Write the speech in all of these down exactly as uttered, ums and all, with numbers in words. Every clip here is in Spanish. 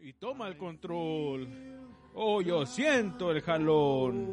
y toma el control. Oh, yo siento el jalón.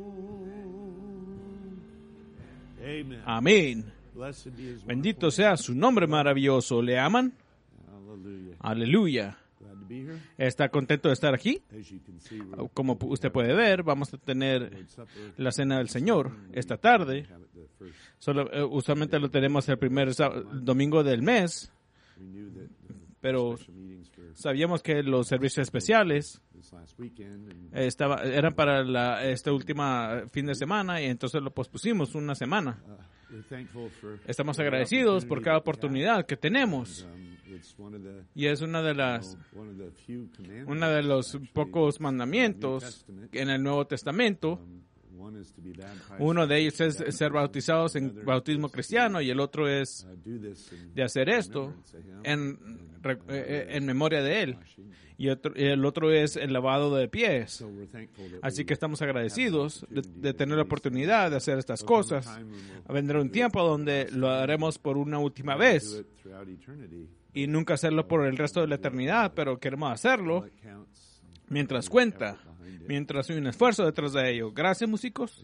Amén. Bendito sea su nombre maravilloso. ¿Le aman? Aleluya. ¿Está contento de estar aquí? Como usted puede ver, vamos a tener la cena del Señor esta tarde. Solo, eh, usualmente lo tenemos el primer domingo del mes, pero sabíamos que los servicios especiales estaba, eran para la, este último fin de semana y entonces lo pospusimos una semana. Estamos agradecidos por cada oportunidad que tenemos. Y es una de las una de los pocos mandamientos en el Nuevo Testamento. Uno de ellos es ser bautizados en bautismo cristiano y el otro es de hacer esto en, en memoria de Él. Y, otro, y el otro es el lavado de pies. Así que estamos agradecidos de, de tener la oportunidad de hacer estas cosas. Vendrá un tiempo donde lo haremos por una última vez y nunca hacerlo por el resto de la eternidad, pero queremos hacerlo mientras cuenta, mientras hay un esfuerzo detrás de ello. Gracias, músicos.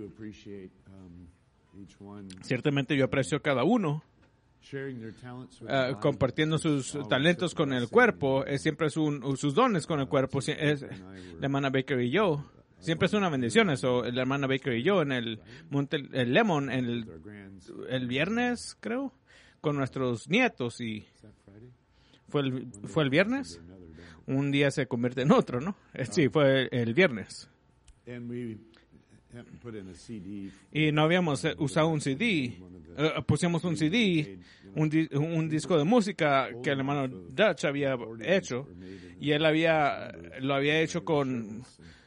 Ciertamente yo aprecio a cada uno. Uh, compartiendo sus talentos con el cuerpo, es siempre su, sus dones con el cuerpo. Es, la hermana Baker y yo, siempre es una bendición eso. La hermana Baker y yo en el Monte el Lemon el, el viernes, creo, con nuestros nietos. Y fue el, fue el viernes. Un día se convierte en otro, ¿no? Sí, fue el viernes. Y no habíamos usado un C D. Uh, pusimos un C D, un, di- un disco de música que el hermano Dutch había hecho, y él había lo había hecho con,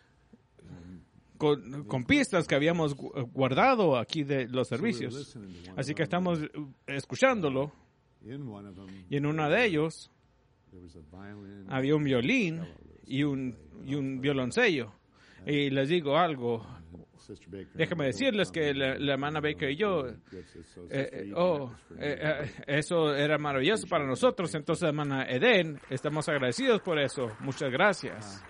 con, con pistas que habíamos guardado aquí de los servicios. Así que estamos escuchándolo, y en uno de ellos había un violín y un, y un violoncello. Y les digo algo. Déjame decirles que la, la hermana Baker y yo, eh, eh, oh, eh, eh, eso era maravilloso para nosotros. Entonces, hermana Eden, estamos agradecidos por eso. Muchas gracias.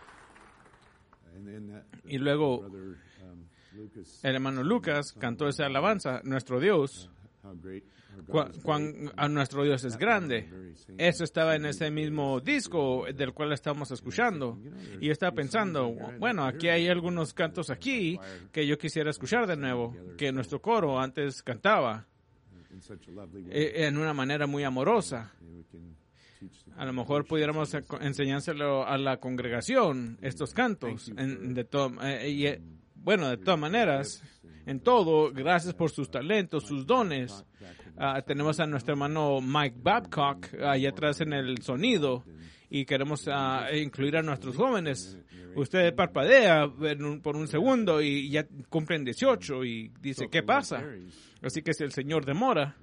Y luego, el hermano Lucas cantó esa alabanza, nuestro Dios. Cuán, cuán a nuestro Dios es grande. Eso estaba en ese mismo disco del cual estamos escuchando. Y estaba pensando, bueno, aquí hay algunos cantos aquí que yo quisiera escuchar de nuevo, que nuestro coro antes cantaba en una manera muy amorosa. A lo mejor pudiéramos enseñárselo a la congregación, estos cantos. En, de to, eh, y, bueno, de todas maneras, en todo, gracias por sus talentos, sus dones. Uh, tenemos a nuestro hermano Mike Babcock allá atrás en el sonido y queremos uh, incluir a nuestros jóvenes. Usted parpadea un, por un segundo y ya cumplen dieciocho y dice, ¿qué pasa? Así que si el Señor demora,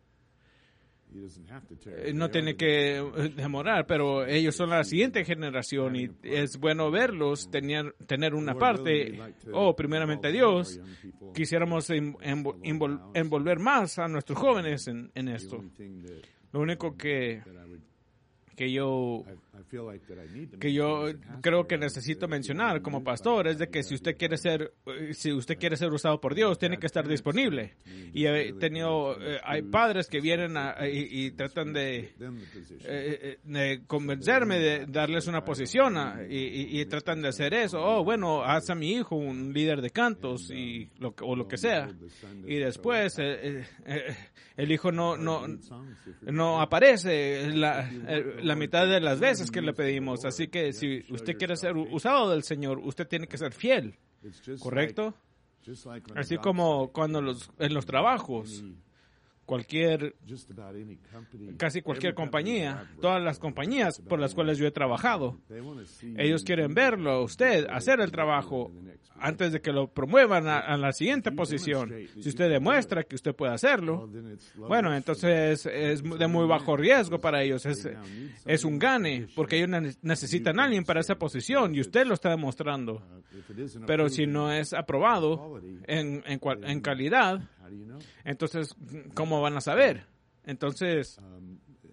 no tiene que demorar, pero ellos son la siguiente generación y es bueno verlos tener, tener una parte. Oh, primeramente Dios, quisiéramos envol, envolver más a nuestros jóvenes en, en esto. Lo único que que yo que yo creo que necesito mencionar como pastor es de que si usted quiere ser si usted quiere ser usado por Dios, tiene que estar disponible. Y he tenido eh, hay padres que vienen a, y, y tratan de, eh, de convencerme de darles una posición a, y, y, y tratan de hacer eso. Oh, bueno, haz a mi hijo un líder de cantos y lo, o lo que sea. Y después eh, eh, el hijo no no no aparece la, la mitad de las veces que le pedimos. Así que si usted quiere ser usado del Señor, usted tiene que ser fiel, ¿correcto? Así como cuando los, en los trabajos, cualquier, casi cualquier compañía, todas las compañías por las cuales yo he trabajado, ellos quieren verlo a usted hacer el trabajo antes de que lo promuevan a, a la siguiente posición. Si usted demuestra que usted puede hacerlo, bueno, entonces es de muy bajo riesgo para ellos. Es, es un gane, porque ellos necesitan a alguien para esa posición y usted lo está demostrando. Pero si no es aprobado en, en, en calidad, entonces, ¿cómo van a saber? Entonces,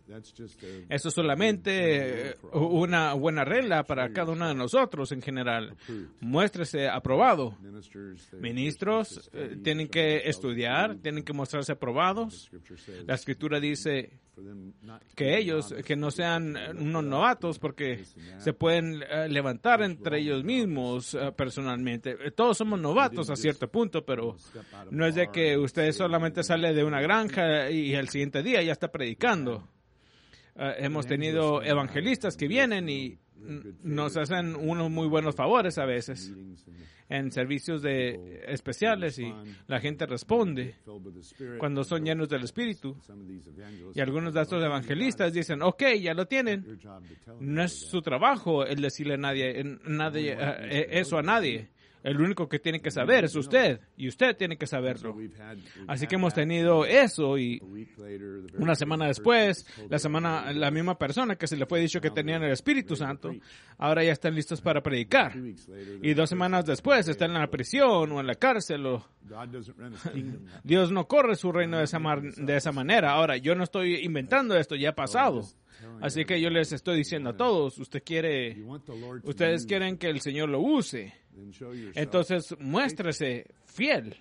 Eso es solamente una buena regla para cada uno de nosotros en general. Muéstrese aprobado. Ministros eh, tienen que estudiar, tienen que mostrarse aprobados. La Escritura dice que ellos, que no sean unos novatos, porque se pueden uh, levantar entre ellos mismos uh, personalmente. Todos somos novatos a cierto punto, pero no es de que usted solamente sale de una granja y el siguiente día ya está predicando. Uh, hemos tenido evangelistas que vienen y nos hacen unos muy buenos favores a veces en servicios de especiales y la gente responde cuando son llenos del Espíritu. Y algunos de estos evangelistas dicen, ok, ya lo tienen. No es su trabajo el decirle a nadie, nadie eh, eso a nadie. El único que tiene que saber es usted, y usted tiene que saberlo. Así que hemos tenido eso, y una semana después, la semana la misma persona que se le fue dicho que tenían el Espíritu Santo, ahora ya están listos para predicar. Y dos semanas después están en la prisión o en la cárcel. O... Dios no corre su reino de esa, mar, de esa manera. Ahora, yo no estoy inventando esto, ya ha pasado. Así que yo les estoy diciendo a todos, usted quiere, ustedes quieren que el Señor lo use. Entonces, muéstrese fiel.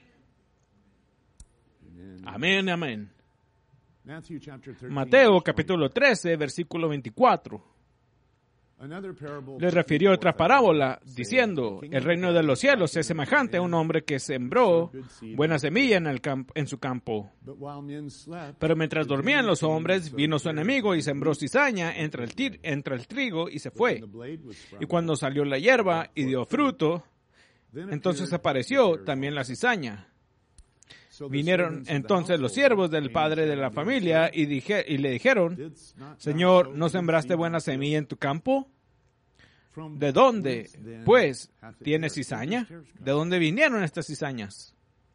Amén, amén. Mateo capítulo trece, versículo veinticuatro. Le refirió otra parábola, diciendo, el reino de los cielos es semejante a un hombre que sembró buena semilla en, el camp- en su campo. Pero mientras dormían los hombres, vino su enemigo y sembró cizaña entre el, tir- entre el trigo y se fue. Y cuando salió la hierba y dio fruto, entonces apareció también la cizaña. Vinieron entonces los siervos del padre de la familia y, dije, y le dijeron, Señor, ¿no sembraste buena semilla en tu campo? ¿De dónde, pues, tienes cizaña? ¿De dónde vinieron estas cizañas?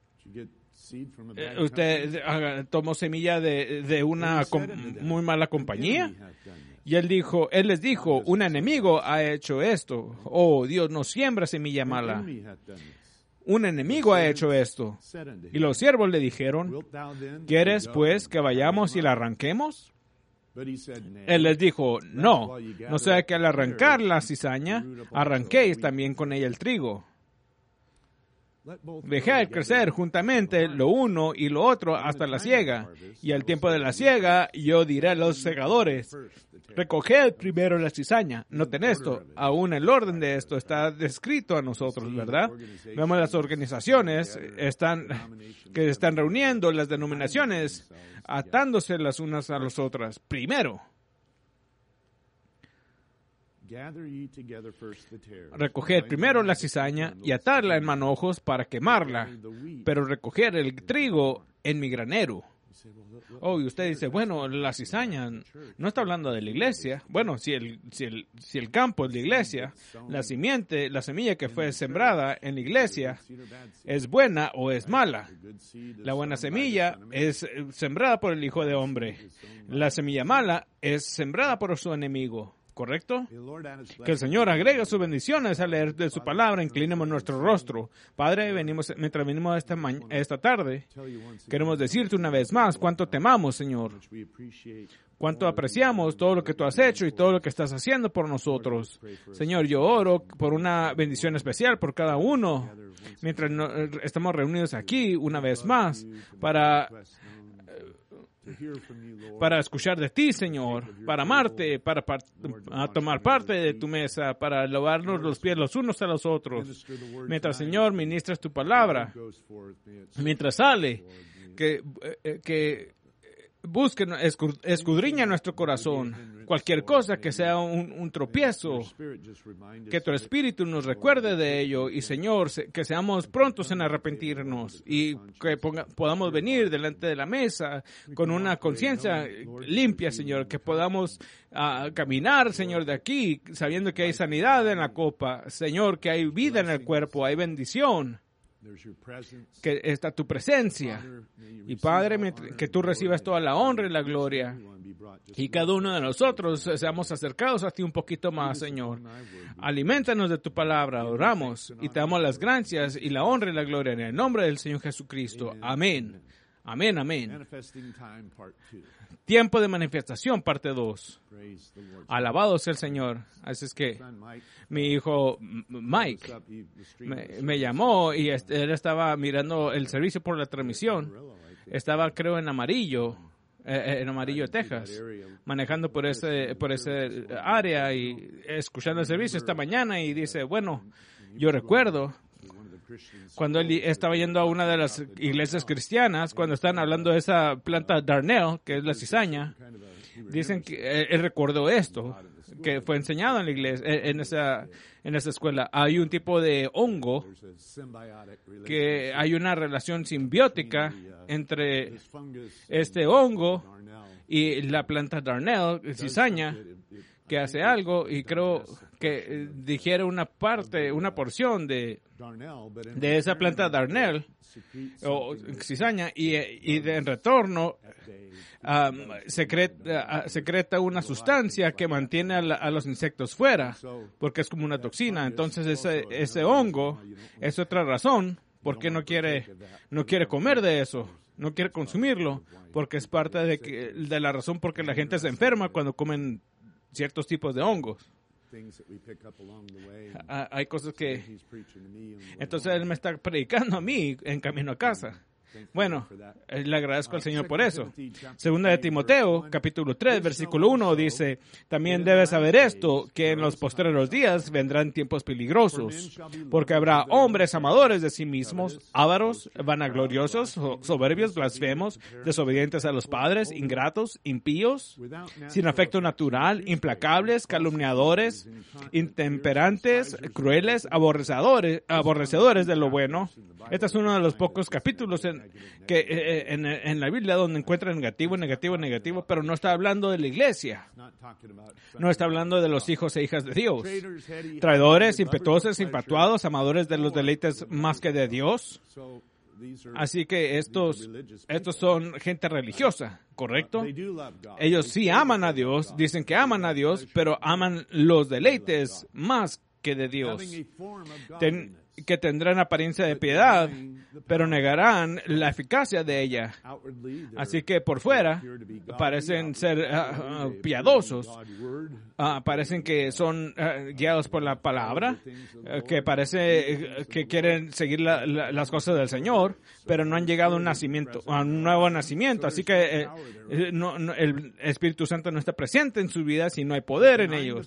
Eh, ¿Usted uh, tomó semilla de, de una com- muy mala compañía? Y él dijo, él les dijo, un enemigo ha hecho esto. Oh, Dios no siembra semilla mala. Un enemigo ha hecho esto. Y los siervos le dijeron, ¿quieres pues que vayamos y la arranquemos? Él les dijo, no, no sea que al arrancar la cizaña, arranquéis también con ella el trigo. Dejad crecer juntamente lo uno y lo otro hasta la siega. Y al tiempo de la siega, yo diré a los segadores, recoged primero la cizaña. Noten esto, aún el orden de esto está descrito a nosotros, ¿verdad? Vemos las organizaciones están, que están reuniendo, las denominaciones, atándose las unas a las otras. Primero, recoger primero la cizaña y atarla en manojos para quemarla, pero recoger el trigo en mi granero. Oh, y usted dice, bueno, la cizaña no está hablando de la iglesia. Bueno, si el, si el, si el campo es la iglesia, la simiente, la semilla que fue sembrada en la iglesia es buena o es mala. La buena semilla es sembrada por el Hijo de Hombre. La semilla mala es sembrada por su enemigo. ¿Correcto? Que el Señor agregue sus bendiciones al leer de su palabra. Inclinemos nuestro rostro. Padre, venimos, mientras venimos esta, ma- esta tarde, queremos decirte una vez más cuánto te amamos, Señor. Cuánto apreciamos todo lo que tú has hecho y todo lo que estás haciendo por nosotros. Señor, yo oro por una bendición especial por cada uno, mientras no, estamos reunidos aquí una vez más para... para escuchar de ti, Señor, para amarte, para par- a tomar parte de tu mesa, para lavarnos los pies los unos a los otros. Mientras, Señor, ministras tu palabra, mientras sale, que, eh, que busque, escudriña nuestro corazón. Cualquier cosa que sea un, un tropiezo, que tu Espíritu nos recuerde de ello. Y, Señor, que seamos prontos en arrepentirnos y que ponga, podamos venir delante de la mesa con una conciencia limpia, Señor. Que podamos uh, caminar, Señor, de aquí, sabiendo que hay sanidad en la copa. Señor, que hay vida en el cuerpo, hay bendición. Que está tu presencia. Y Padre, que tú recibas toda la honra y la gloria. Y cada uno de nosotros seamos acercados a ti un poquito más, Señor. Aliméntanos de tu palabra. Oramos y te damos las gracias y la honra y la gloria en el nombre del Señor Jesucristo. Amén. Amén, amén. Tiempo de manifestación, parte dos. Alabado sea el Señor. Así es que mi hijo Mike me, me llamó y él estaba mirando el servicio por la transmisión. Estaba, creo, en Amarillo, eh, en Amarillo, Texas, manejando por ese, por ese área y escuchando el servicio esta mañana y dice, bueno, yo recuerdo cuando él estaba yendo a una de las iglesias cristianas, cuando están hablando de esa planta Darnell, que es la cizaña, dicen que él recordó esto, que fue enseñado en la iglesia, en esa, en esa escuela. Hay un tipo de hongo, que hay una relación simbiótica entre este hongo y la planta Darnell, cizaña, que hace algo, y creo que digiere una parte, una porción de, de esa planta Darnell o cizaña, y, y de, en retorno um, secreta, uh, secreta una sustancia que mantiene a, la, a los insectos fuera, porque es como una toxina. Entonces ese, ese hongo es otra razón por qué no quiere, no quiere comer de eso, no quiere consumirlo, porque es parte de, que, de la razón por qué la gente se enferma cuando comen ciertos tipos de hongos. Hay cosas que... Entonces él me está predicando a mí en camino a casa. Bueno, le agradezco al Señor por eso. Segunda de Timoteo, capítulo tres, versículo uno, dice, también debes saber esto, que en los postreros días vendrán tiempos peligrosos, porque habrá hombres amadores de sí mismos, ávaros, vanagloriosos, soberbios, blasfemos, desobedientes a los padres, ingratos, impíos, sin afecto natural, implacables, calumniadores, intemperantes, crueles, aborrecedores, aborrecedores de lo bueno. Este es uno de los pocos capítulos en, que, eh, en, en la Biblia donde encuentra negativo, negativo, negativo, pero no está hablando de la iglesia. No está hablando de los hijos e hijas de Dios. Traidores, impetuosos, infatuados, amadores de los deleites más que de Dios. Así que estos, estos son gente religiosa, ¿correcto? Ellos sí aman a Dios, dicen que aman a Dios, pero aman los deleites más que de Dios. Ten, que tendrán apariencia de piedad, pero negarán la eficacia de ella. Así que por fuera parecen ser uh, uh, piadosos, uh, parecen que son uh, guiados por la palabra, uh, que parece uh, que quieren seguir la, la, las cosas del Señor, pero no han llegado a un nacimiento, a un nuevo nacimiento. Así que uh, no, no, el Espíritu Santo no está presente en su vida si no hay poder en ellos.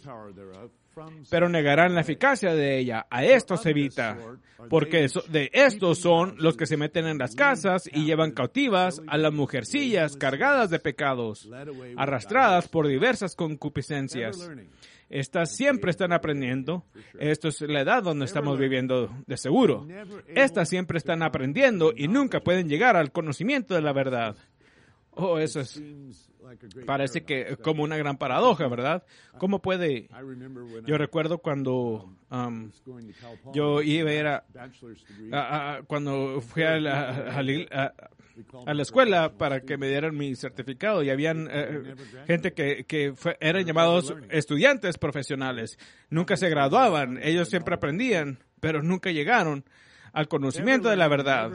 Pero negarán la eficacia de ella. A esto se evita, porque de estos son los que se meten en las casas y llevan cautivas a las mujercillas cargadas de pecados, arrastradas por diversas concupiscencias. Estas siempre están aprendiendo. Esto es la edad donde estamos viviendo, de seguro. Estas siempre están aprendiendo y nunca pueden llegar al conocimiento de la verdad. Oh, eso es... Parece que como una gran paradoja, ¿verdad? ¿Cómo puede? Yo recuerdo cuando um, yo iba a ir a, a, a cuando fui a la, a, la, a la escuela para que me dieran mi certificado y habían uh, gente que, que fue, eran llamados estudiantes profesionales. Nunca se graduaban, ellos siempre aprendían, pero nunca llegaron al conocimiento de la verdad.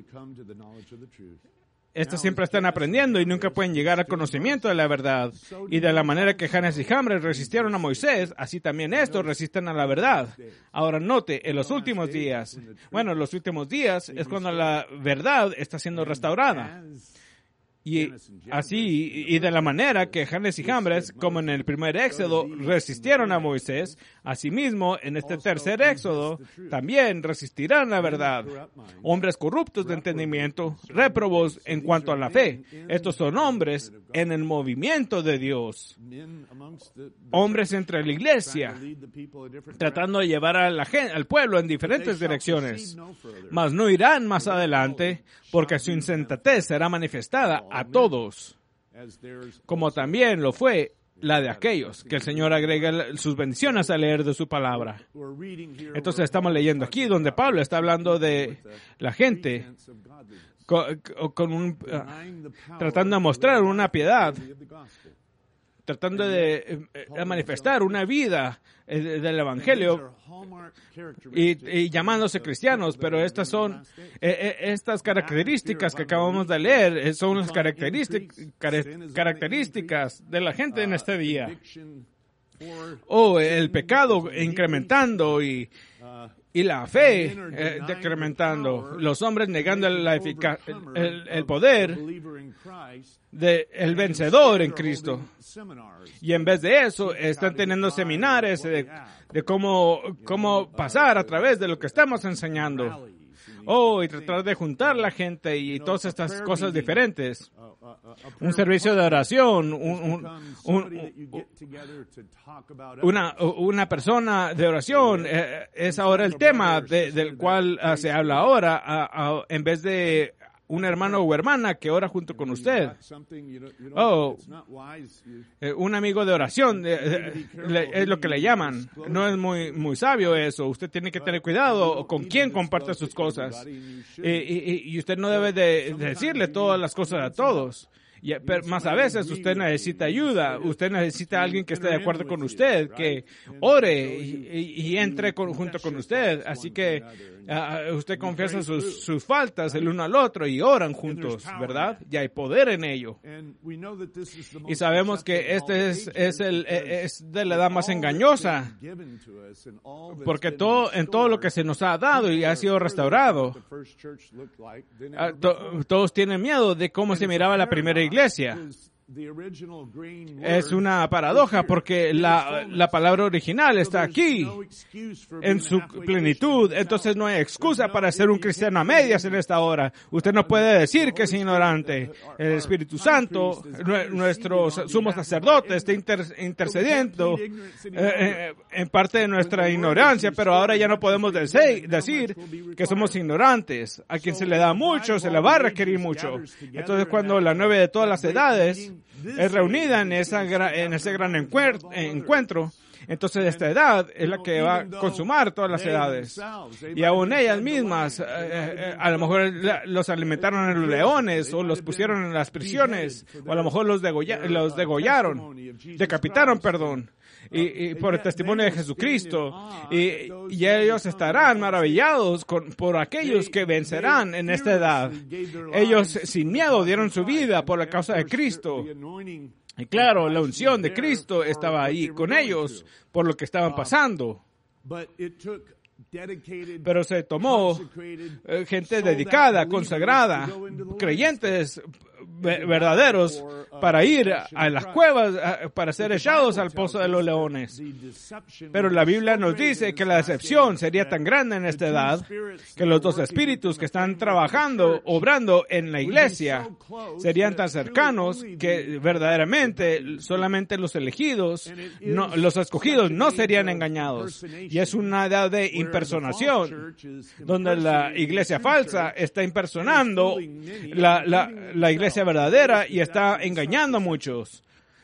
Estos siempre están aprendiendo y nunca pueden llegar al conocimiento de la verdad. Y de la manera que Janes y Jambres resistieron a Moisés, así también estos resisten a la verdad. Ahora note, en los últimos días, bueno, en los últimos días es cuando la verdad está siendo restaurada. Y así, y de la manera que Janes y Jambres, como en el primer éxodo, resistieron a Moisés, asimismo, en este tercer éxodo, también resistirán la verdad. Hombres corruptos de entendimiento, réprobos en cuanto a la fe. Estos son hombres en el movimiento de Dios. Hombres entre la iglesia, tratando de llevar a la gente, al pueblo en diferentes direcciones. Mas no irán más adelante, porque su insensatez será manifestada a todos, como también lo fue la de aquellos, que el Señor agrega sus bendiciones al leer de su palabra. Entonces estamos leyendo aquí donde Pablo está hablando de la gente con, con un, uh, tratando de mostrar una piedad, tratando de eh, manifestar una vida eh, del Evangelio y, y llamándose cristianos, pero estas son eh, eh, estas características que acabamos de leer, eh, son las características, características de la gente en este día. O oh, el pecado incrementando y Y la fe eh, decrementando, los hombres negando la efica- el, el poder del de vencedor en Cristo. Y en vez de eso, están teniendo seminarios de, de cómo, cómo pasar a través de lo que estamos enseñando. Oh, y tratar de juntar la gente y todas estas cosas diferentes. Un servicio de oración, un, un, un, una, una persona de oración eh, es ahora el tema de, del cual uh, se habla ahora, uh, uh, en vez de un hermano o hermana que ora junto con usted. Oh, eh, un amigo de oración eh, eh, le, es lo que le llaman. No es muy muy sabio eso. Usted tiene que tener cuidado con quién comparte sus cosas. Y, y, y usted no debe de decirle todas las cosas a todos. Y, pero más a veces usted necesita ayuda, usted necesita a alguien que esté de acuerdo con usted, que ore y, y, y entre con, junto con usted. Así que uh, usted confiesa sus, sus faltas el uno al otro y oran juntos, ¿verdad? Y hay poder en ello. Y sabemos que este es, es, el, es de la edad más engañosa, porque todo, en todo lo que se nos ha dado y ha sido restaurado, uh, to, todos tienen miedo de cómo se miraba la primera iglesia. iglesia. Es una paradoja porque la, la palabra original está aquí en su plenitud, entonces no hay excusa para ser un cristiano a medias en esta hora. Usted no puede decir que es ignorante. El Espíritu Santo, nuestro sumo sacerdote, está inter, intercediendo eh, en parte de nuestra ignorancia, pero ahora ya no podemos decir, decir que somos ignorantes. A quien se le da mucho, se le va a requerir mucho. Entonces cuando la nueve de todas las edades es reunida en, esa, en ese gran encuentro, entonces esta edad es la que va a consumar todas las edades. Y aún ellas mismas, eh, eh, a lo mejor los alimentaron en los leones, o los pusieron en las prisiones, o a lo mejor los, degolla, los degollaron, decapitaron, perdón. Y, y por el testimonio de Jesucristo, y, y ellos estarán maravillados con, por aquellos que vencerán en esta edad. Ellos sin miedo dieron su vida por la causa de Cristo. Y claro, la unción de Cristo estaba ahí con ellos por lo que estaban pasando. Pero se tomó eh, gente dedicada, consagrada, creyentes verdaderos para ir a las cuevas, para ser echados al pozo de los leones. Pero la Biblia nos dice que la decepción sería tan grande en esta edad que los dos espíritus que están trabajando, obrando en la iglesia, serían tan cercanos que verdaderamente solamente los elegidos, no, los escogidos no serían engañados. Y es una edad de impersonación, donde la iglesia falsa está impersonando la, la, la iglesia verdadera y está engañando a muchos.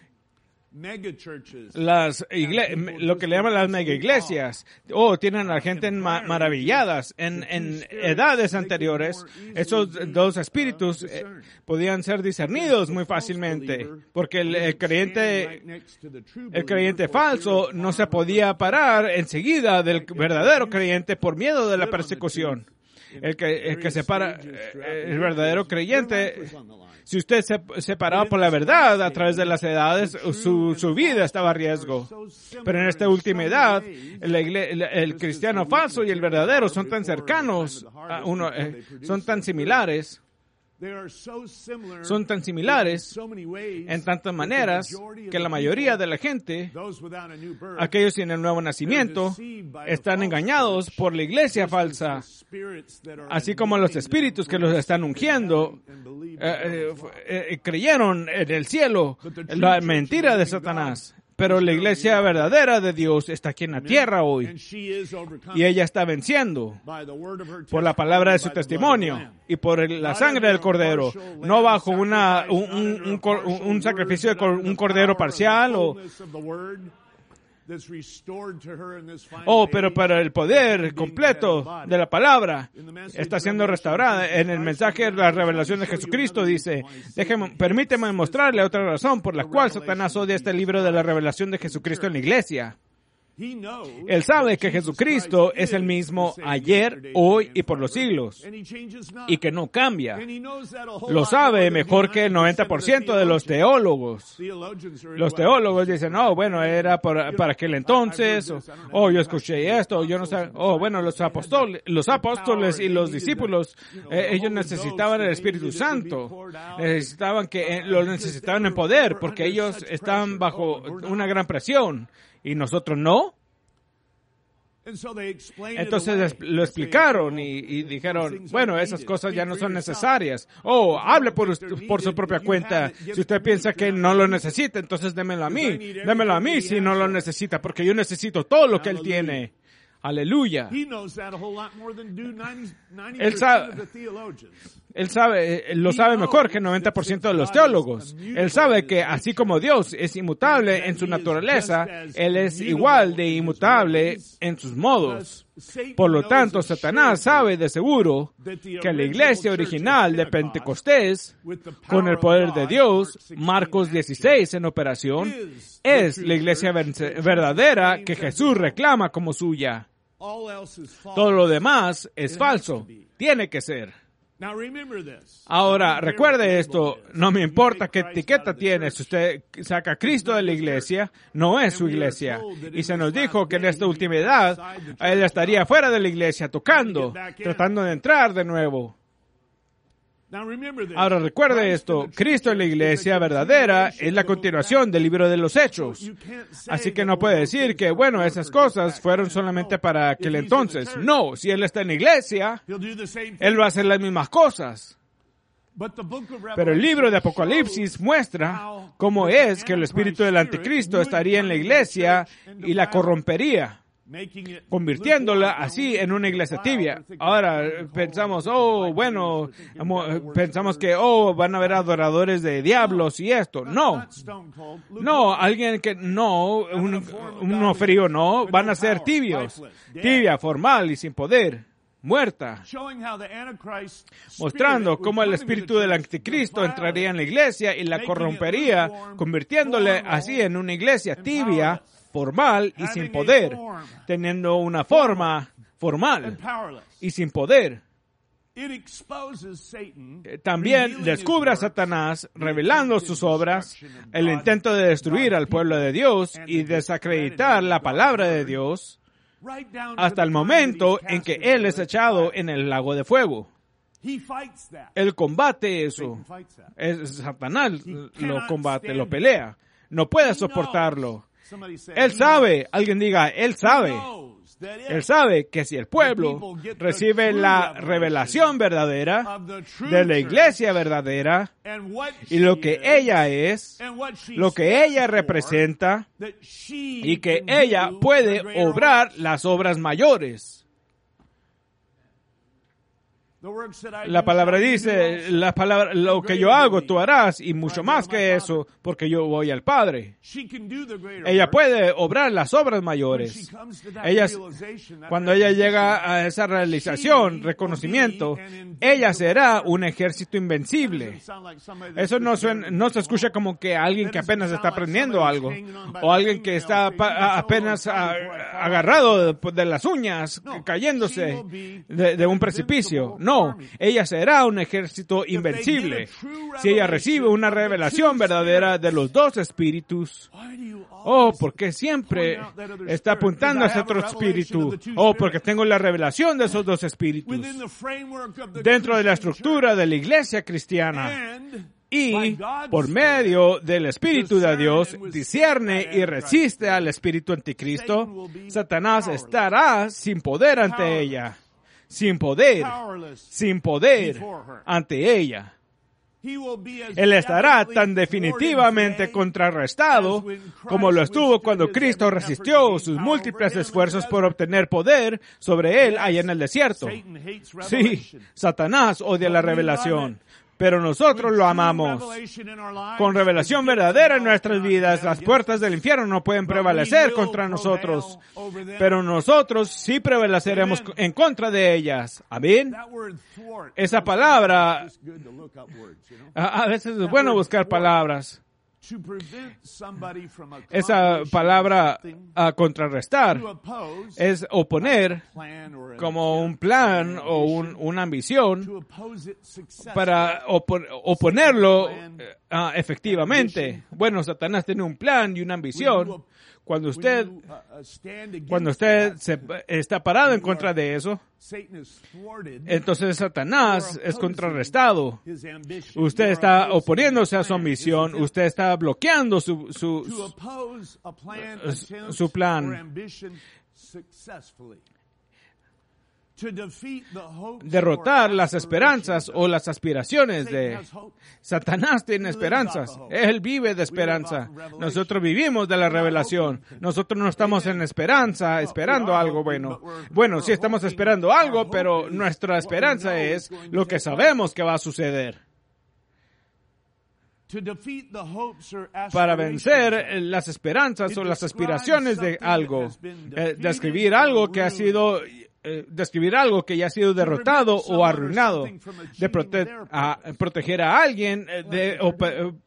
Las igle- lo que le llaman las mega iglesias, oh, tienen a la gente ma- maravilladas. En, en edades anteriores, esos dos espíritus eh, podían ser discernidos muy fácilmente, porque el, el creyente, el creyente falso no se podía parar enseguida del verdadero creyente por miedo de la persecución. El que, el que separa, el verdadero creyente, si usted se separaba por la verdad a través de las edades, su, su vida estaba a riesgo. Pero en esta última edad, el, el, el cristiano falso y el verdadero son tan cercanos, a uno, eh, son tan similares, son tan similares en tantas maneras que la mayoría de la gente, aquellos sin el nuevo nacimiento, están engañados por la iglesia falsa, así como los espíritus que los están ungiendo eh, eh, eh, creyeron en el cielo la mentira de Satanás. Pero la iglesia verdadera de Dios está aquí en la tierra hoy. Y ella está venciendo por la palabra de su testimonio y por el, la sangre del cordero. No bajo una, un, un, un, un sacrificio de un cordero parcial o... Oh, pero para el poder completo de la palabra está siendo restaurada. En el mensaje de la revelación de Jesucristo dice, déjeme, permíteme mostrarle otra razón por la cual Satanás odia este libro de la revelación de Jesucristo en la iglesia. Él sabe que Jesucristo es el mismo ayer, hoy y por los siglos, y que no cambia. Lo sabe mejor que el noventa por ciento de los teólogos. Los teólogos dicen, no, oh, bueno, era por, para aquel entonces, o oh, yo escuché esto, yo no sé, oh, bueno, los apóstoles, los apóstoles y los discípulos, eh, ellos necesitaban el Espíritu Santo, necesitaban que, eh, lo necesitaban en poder, porque ellos estaban bajo una gran presión. ¿Y nosotros no? Entonces lo explicaron y, y dijeron, bueno, esas cosas ya no son necesarias. Oh, hable por, por su propia cuenta. Si usted piensa que no lo necesita, entonces démelo a mí. Démelo a mí si no lo necesita, porque yo necesito todo lo que Él tiene. Aleluya. Él sabe, él sabe, él lo sabe mejor que el noventa por ciento de los teólogos. Él sabe que así como Dios es inmutable en su naturaleza, Él es igual de inmutable en sus modos. Por lo tanto, Satanás sabe de seguro que la iglesia original de Pentecostés, con el poder de Dios, Marcos dieciséis en operación, es la iglesia verdadera que Jesús reclama como suya. Todo lo demás es falso. Tiene que ser. Ahora, recuerde esto, no me importa qué etiqueta tiene, si usted saca a Cristo de la iglesia, no es su iglesia. Y se nos dijo que en esta última edad, Él estaría fuera de la iglesia, tocando, tratando de entrar de nuevo. Ahora recuerde esto, Cristo en la iglesia verdadera es la continuación del libro de los Hechos. Así que no puede decir que, bueno, esas cosas fueron solamente para aquel entonces. No, si Él está en la iglesia, Él va a hacer las mismas cosas. Pero el libro de Apocalipsis muestra cómo es que el espíritu del anticristo estaría en la iglesia y la corrompería, convirtiéndola así en una iglesia tibia. Ahora pensamos, oh, bueno, pensamos que, oh, van a haber adoradores de diablos y esto. No, no, alguien que no, un, uno frío no, van a ser tibios, tibia, formal y sin poder, muerta, mostrando cómo el espíritu del anticristo entraría en la iglesia y la corrompería, convirtiéndole así en una iglesia tibia, formal y sin poder, teniendo una forma formal y sin poder. También descubre a Satanás revelando sus obras, el intento de destruir al pueblo de Dios y desacreditar la palabra de Dios, hasta el momento en que Él es echado en el lago de fuego. Él combate eso. Es, Satanás lo combate, lo pelea. No puede soportarlo. Él sabe, alguien diga, Él sabe. Él sabe que si el pueblo recibe la revelación verdadera de la iglesia verdadera y lo que ella es, lo que ella representa y que ella puede obrar las obras mayores. La palabra dice, la palabra, lo que yo hago tú harás y mucho más que eso, porque yo voy al Padre. Ella puede obrar las obras mayores. Ella, cuando ella llega a esa realización, reconocimiento, ella será un ejército invencible. Eso no suena, no se escucha como que alguien que apenas está aprendiendo algo, o alguien que está apenas agarrado de las uñas, cayéndose de, de un precipicio. No. No, ella será un ejército invencible. Si ella recibe una revelación verdadera de los dos espíritus, oh, porque siempre está apuntando a ese otro espíritu. Oh, porque tengo la revelación de esos dos espíritus. Dentro de la estructura de la iglesia cristiana. Y por medio del Espíritu de Dios, discierne y resiste al espíritu anticristo, Satanás estará sin poder ante ella. Sin poder, sin poder ante ella. Él estará tan definitivamente contrarrestado como lo estuvo cuando Cristo resistió sus múltiples esfuerzos por obtener poder sobre él allá en el desierto. Sí, Satanás odia la revelación. Pero nosotros lo amamos. Con revelación verdadera en nuestras vidas, las puertas del infierno no pueden prevalecer contra nosotros. Pero nosotros sí prevaleceremos en contra de ellas. Amén. Esa palabra, a veces es bueno buscar palabras. Esa palabra a contrarrestar es oponer como un plan o un, una ambición para opo- oponerlo uh, efectivamente. Bueno, Satanás tiene un plan y una ambición. Cuando usted, cuando usted se está parado en contra de eso, entonces Satanás es contrarrestado. Usted está oponiéndose a su ambición, usted está bloqueando su, su, su, su plan. Derrotar las esperanzas o las aspiraciones de Satanás tiene esperanzas. Él vive de esperanza. Nosotros vivimos de la revelación. Nosotros no estamos en esperanza, esperando algo bueno. Bueno, sí estamos esperando algo, pero nuestra esperanza es lo que sabemos que va a suceder. Para vencer las esperanzas o las aspiraciones de algo, eh, describir algo que ha sido Eh, describir algo que ya ha sido derrotado o arruinado, de prote- a, proteger a alguien de o,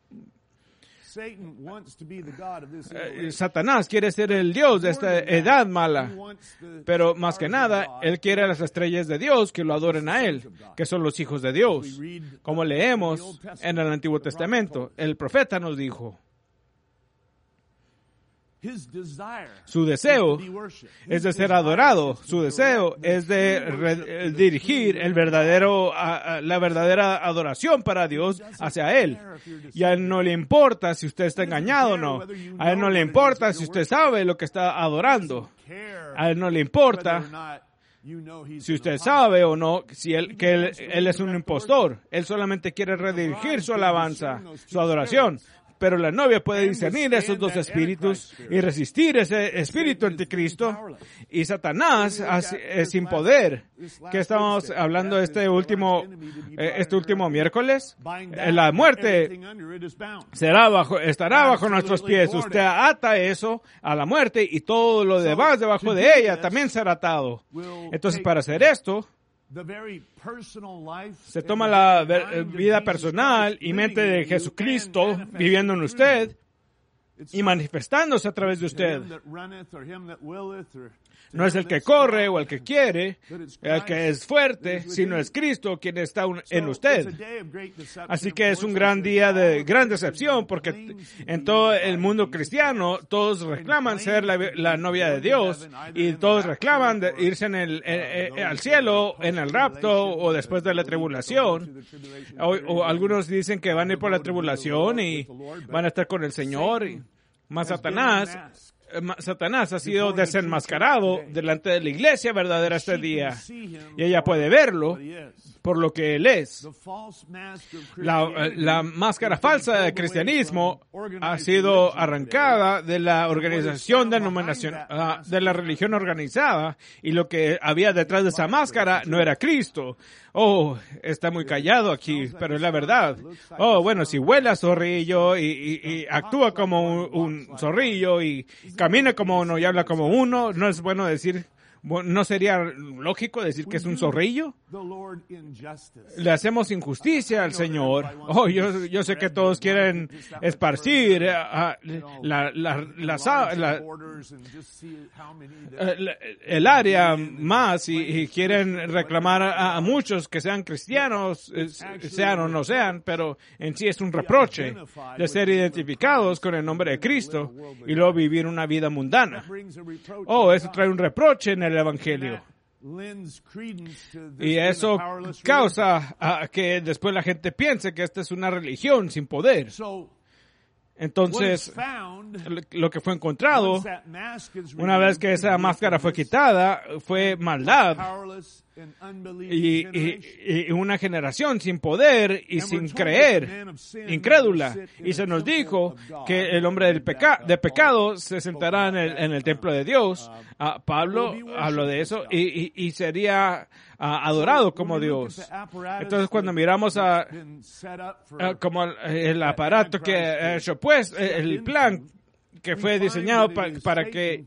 eh, Satanás quiere ser el Dios de esta edad mala, pero más que nada, él quiere a las estrellas de Dios que lo adoren a él, que son los hijos de Dios. Como leemos en el Antiguo Testamento, el profeta nos dijo, su deseo es de ser adorado. Su deseo es de re- dirigir el verdadero, a, a, la verdadera adoración para Dios hacia Él. Y a Él no le importa si usted está engañado o no. A Él no le importa si usted sabe lo que está adorando. A Él no le importa si usted sabe o no si él, que él, él es un impostor. Él solamente quiere redirigir su alabanza, su adoración. Pero la novia puede discernir esos dos espíritus y resistir ese espíritu anticristo. Y Satanás es sin poder. ¿Qué estamos hablando este último, este último miércoles? La muerte será bajo, estará bajo nuestros pies. Usted ata eso a la muerte y todo lo demás debajo de ella también será atado. Entonces, para hacer esto, se toma la vida personal y mente de Jesucristo viviendo en usted y manifestándose a través de usted. No es el que corre o el que quiere, el que es fuerte, sino es Cristo quien está en usted. Así que es un gran día de gran decepción, porque en todo el mundo cristiano todos reclaman ser la, la novia de Dios y todos reclaman de irse en el, en, en, al cielo, en el rapto o después de la tribulación. O, o algunos dicen que van a ir por la tribulación y van a estar con el Señor. Y, más Satanás, Satanás ha sido desenmascarado delante de la iglesia verdadera este día. Y ella puede verlo por lo que él es. La, la máscara falsa del cristianismo ha sido arrancada de la organización denominación, uh, de la religión organizada, y lo que había detrás de esa máscara no era Cristo. Oh, está muy callado aquí, pero es la verdad. Oh, bueno, si huele a zorrillo y, y, y actúa como un, un zorrillo y camina como uno y habla como uno, ¿no es bueno decir, no sería lógico decir que es un zorrillo? Le hacemos injusticia al Señor. Oh, yo, yo sé que todos quieren esparcir uh, la, la, la, la, la, el área más y, y quieren reclamar a, a muchos que sean cristianos, sean o no sean, pero en sí es un reproche de ser identificados con el nombre de Cristo y luego vivir una vida mundana. Oh, eso trae un reproche en el Evangelio. Y eso causa a que después la gente piense que esta es una religión sin poder. Entonces, lo que fue encontrado, una vez que esa máscara fue quitada, fue maldad y, y, y una generación sin poder y sin creer, incrédula. Y se nos dijo que el hombre del peca, de pecado se sentará en el, en el templo de Dios. Uh, Pablo habló de eso y, y, y sería uh, adorado como Dios. Entonces, cuando miramos a, a como el, el aparato que ha hecho, pues, el plan que fue diseñado pa, para que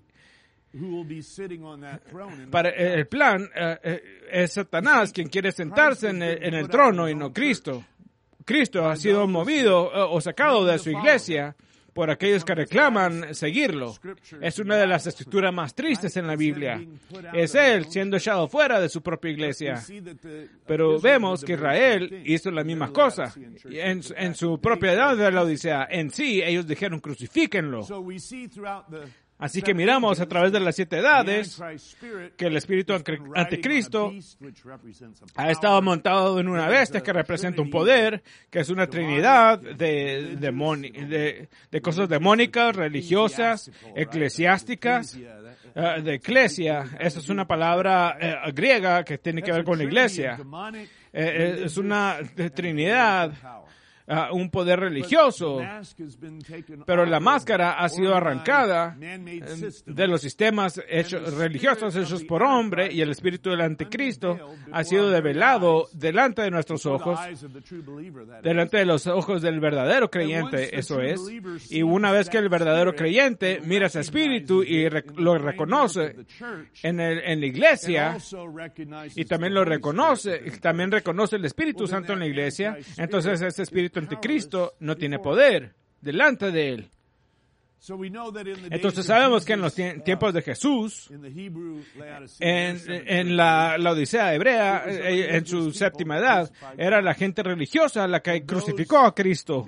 para el plan uh, es Satanás quien quiere sentarse en el, en el trono y no Cristo. Cristo ha sido movido o sacado de su iglesia por aquellos que reclaman seguirlo. Es una de las escrituras más tristes en la Biblia. Es Él siendo echado fuera de su propia iglesia. Pero vemos que Israel hizo la misma cosa. En, en su propia edad de la Odisea, en sí, ellos dijeron, crucifíquenlo. Así que miramos a través de las siete edades que el espíritu anticristo ha estado montado en una bestia que representa un poder, que es una trinidad de, de, de, de cosas demónicas, religiosas, eclesiásticas, uh, de eclesia. Esa es una palabra uh, griega que tiene que ver con la iglesia. Eh, es una trinidad. Uh, un poder religioso, pero la máscara ha sido arrancada de los sistemas hechos, religiosos hechos por hombre, y el espíritu del anticristo ha sido develado delante de nuestros ojos, delante de los ojos del verdadero creyente, eso es. Y una vez que el verdadero creyente mira ese espíritu y rec- lo reconoce en, el, en la iglesia, y también lo reconoce, también reconoce el Espíritu Santo en la iglesia, entonces ese espíritu anticristo no tiene poder delante de él. Entonces sabemos que en los tiempos de Jesús, en, en la, la Odisea hebrea, en su séptima edad, era la gente religiosa la que crucificó a Cristo.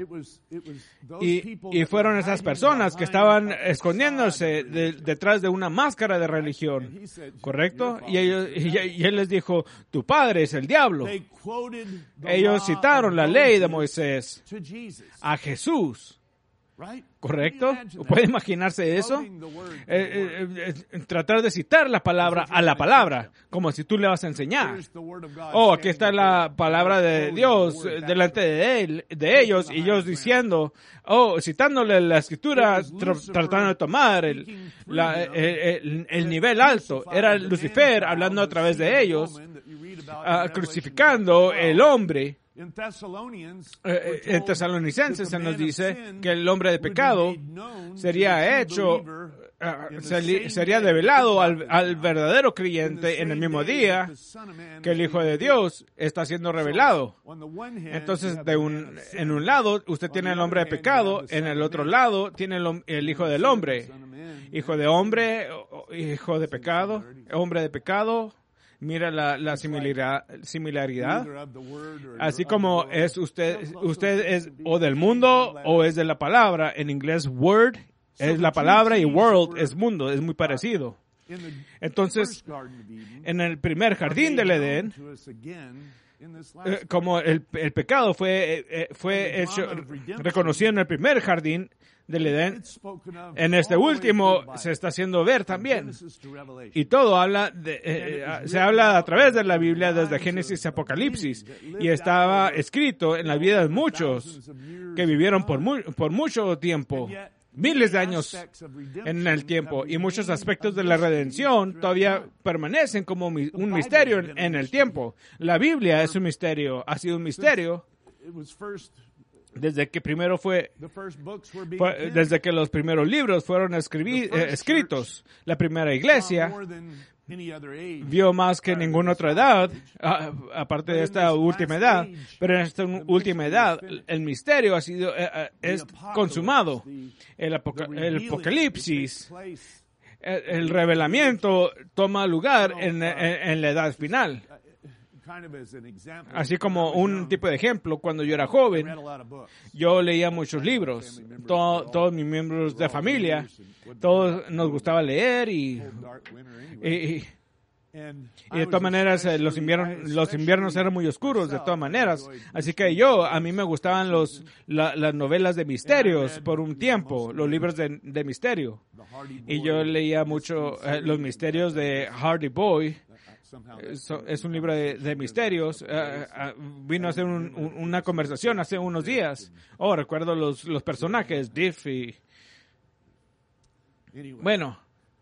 Y, y fueron esas personas que estaban escondiéndose de, detrás de una máscara de religión. ¿Correcto? Y, ellos, y, y él les dijo, tu padre es el diablo. Ellos citaron la ley de Moisés a Jesús. ¿Correcto? ¿Puede imaginarse eso? Eh, eh, eh, tratar de citar la palabra a la palabra, como si tú le vas a enseñar. Oh, aquí está la palabra de Dios delante de él, de ellos, y ellos diciendo, oh, citándole la escritura, tra- tratando de tomar el, la, el, el, el nivel alto. Era Lucifer hablando a través de ellos, uh, crucificando el hombre. Eh, en Tesalonicenses se nos dice que el hombre de pecado sería hecho, uh, sería develado al, al verdadero creyente en el mismo día que el Hijo de Dios está siendo revelado. Entonces, de un, en un lado usted tiene el hombre de pecado, en el otro lado tiene el, el Hijo del hombre. Hijo de hombre, hijo de pecado, hombre de pecado. Mira la, la similaridad, similaridad. Así como es usted, usted es o del mundo o es de la palabra. En inglés, word es la palabra y world es mundo. Es muy parecido. Entonces, en el primer jardín del Edén, eh, como el, el pecado fue, eh, fue hecho, reconocido en el primer jardín del Edén, en este último se está haciendo ver también. Y todo habla de, eh, se habla a través de la Biblia desde Génesis a Apocalipsis. Y estaba escrito en la vida de muchos que vivieron por, mu- por mucho tiempo, miles de años en el tiempo. Y muchos aspectos de la redención todavía permanecen como mi- un misterio en, en el tiempo. La Biblia es un misterio, ha sido un misterio desde que primero fue, fue desde que los primeros libros fueron escribí, eh, escritos. La primera iglesia vio más que ninguna otra edad, a, aparte de esta última edad, pero en esta última edad el misterio ha sido eh, es consumado. El, apoca, el Apocalipsis, el, el revelamiento toma lugar en, en, en la edad final. Así como un tipo de ejemplo, cuando yo era joven, yo leía muchos libros. Todo, todos mis miembros de familia, todos nos gustaba leer y, y, y de todas maneras los inviernos, los inviernos eran muy oscuros, de todas maneras. Así que yo, a mí me gustaban los, la, las novelas de misterios por un tiempo, los libros de, de misterio. Y yo leía mucho eh, los misterios de Hardy Boy. Es, es un libro de, de misterios. Uh, uh, vino a hacer un, un, una conversación hace unos días. Oh, recuerdo los, los personajes, Diff y... Bueno,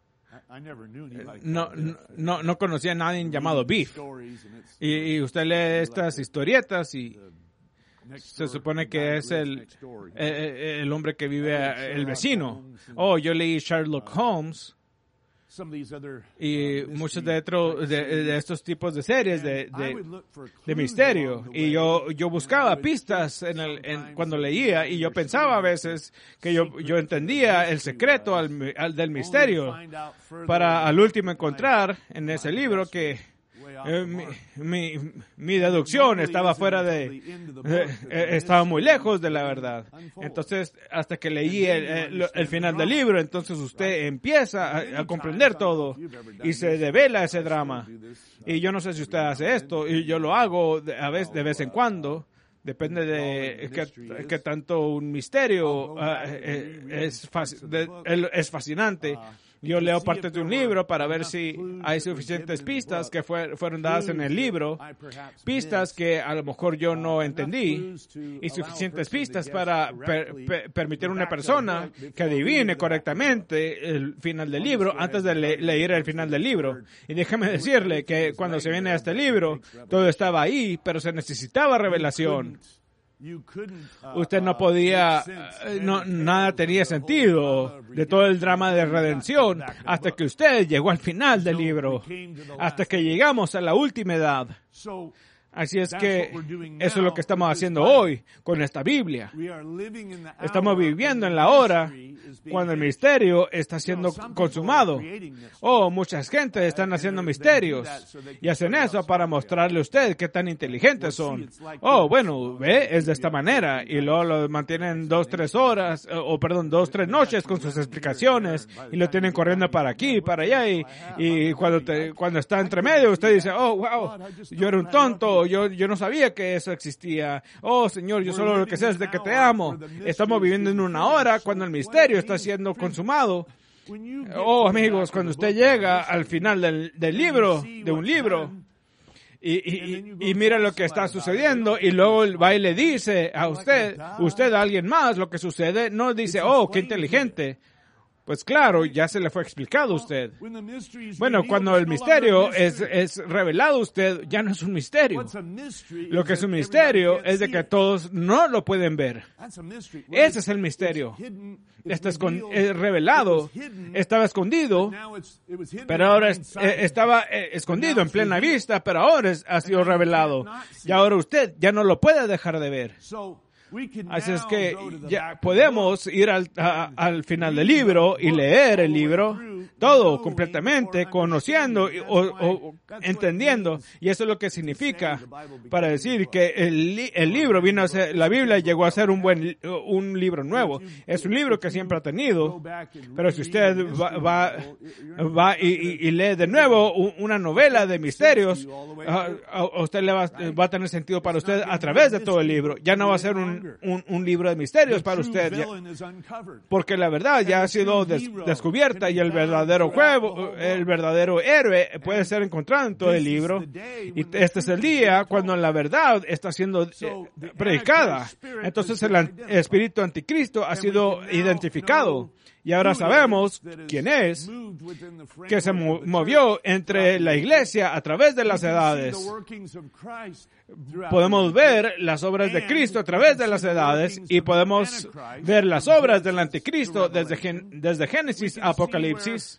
no, no, no conocía a nadie llamado Biff. Y, y usted lee estas historietas y se supone que es el, el, el hombre que vive, el vecino. Oh, yo leí Sherlock Holmes. y muchos de, otro, de, de estos tipos de series de, de, de misterio. Y yo, yo buscaba pistas en el, en, cuando leía, y yo pensaba a veces que yo, yo entendía el secreto al, al del misterio, para al último encontrar en ese libro que Eh, mi, mi, mi deducción estaba fuera de, eh, eh, estaba muy lejos de la verdad. Entonces, hasta que leí el, el, el final del libro, entonces usted empieza a, a comprender todo y se devela ese drama. Y yo no sé si usted hace esto, y yo lo hago de, a veces, de vez en cuando. Depende de qué, qué tanto un misterio uh, es, de, es fascinante. Yo leo partes de un libro para ver si hay suficientes pistas que fue, fueron dadas en el libro, pistas que a lo mejor yo no entendí, y suficientes pistas para per, per, permitir a una persona que adivine correctamente el final del libro antes de le, leer el final del libro. Y déjame decirle que cuando se viene a este libro, todo estaba ahí, pero se necesitaba revelación. Usted no podía, no, nada tenía sentido de todo el drama de redención hasta que usted llegó al final del libro, hasta que llegamos a la última edad. Así es que eso es lo que estamos haciendo hoy con esta Biblia. Estamos viviendo en la hora cuando el misterio está siendo consumado. Oh, muchas gentes están haciendo misterios y hacen eso para mostrarle a usted qué tan inteligentes son. Oh, bueno, ve, es de esta manera, y luego lo mantienen dos, tres horas, o perdón, dos, tres noches con sus explicaciones, y lo tienen corriendo para aquí, para allá, y, y cuando, te, cuando está entre medio, usted dice, oh, wow, yo era un tonto. Yo, yo no sabía que eso existía. Oh, Señor, yo solo lo que sé es de que te amo. Estamos viviendo en una hora cuando el misterio está siendo consumado. Oh, amigos, cuando usted llega al final del, del libro, de un libro, y, y, y mira lo que está sucediendo, y luego va y le dice a usted, usted a alguien más lo que sucede, no dice, oh, qué inteligente. Pues claro, ya se le fue explicado a usted. Bueno, cuando el misterio es, es revelado a usted, ya no es un misterio. Lo que es un misterio es de que todos no lo pueden ver. Ese es el misterio. Está escond- es revelado, estaba escondido, pero ahora es, eh, estaba eh, escondido en plena vista, pero ahora es, ha sido revelado. Y ahora usted ya no lo puede dejar de ver. Así es que ya podemos ir al, a, al final del libro y leer el libro, todo completamente, conociendo o, o entendiendo. Y eso es lo que significa para decir que el, el libro vino a ser, la Biblia llegó a ser un buen, un libro nuevo. Es un libro que siempre ha tenido, pero si usted va, va, va y, y, y lee de nuevo una novela de misterios, a, a usted le va, va a tener sentido para usted a través de todo el libro. Ya no va a ser un Un, un libro de misterios para usted, ya, porque la verdad ya ha sido des, descubierta, y el verdadero juego, el verdadero héroe puede ser encontrado en todo el libro, y este es el día cuando la verdad está siendo eh, predicada. Entonces el an- espíritu anticristo ha sido identificado. Y ahora sabemos quién es, que se movió entre la iglesia a través de las edades. Podemos ver las obras de Cristo a través de las edades, y podemos ver las obras del anticristo desde, Gen- desde Génesis a Apocalipsis.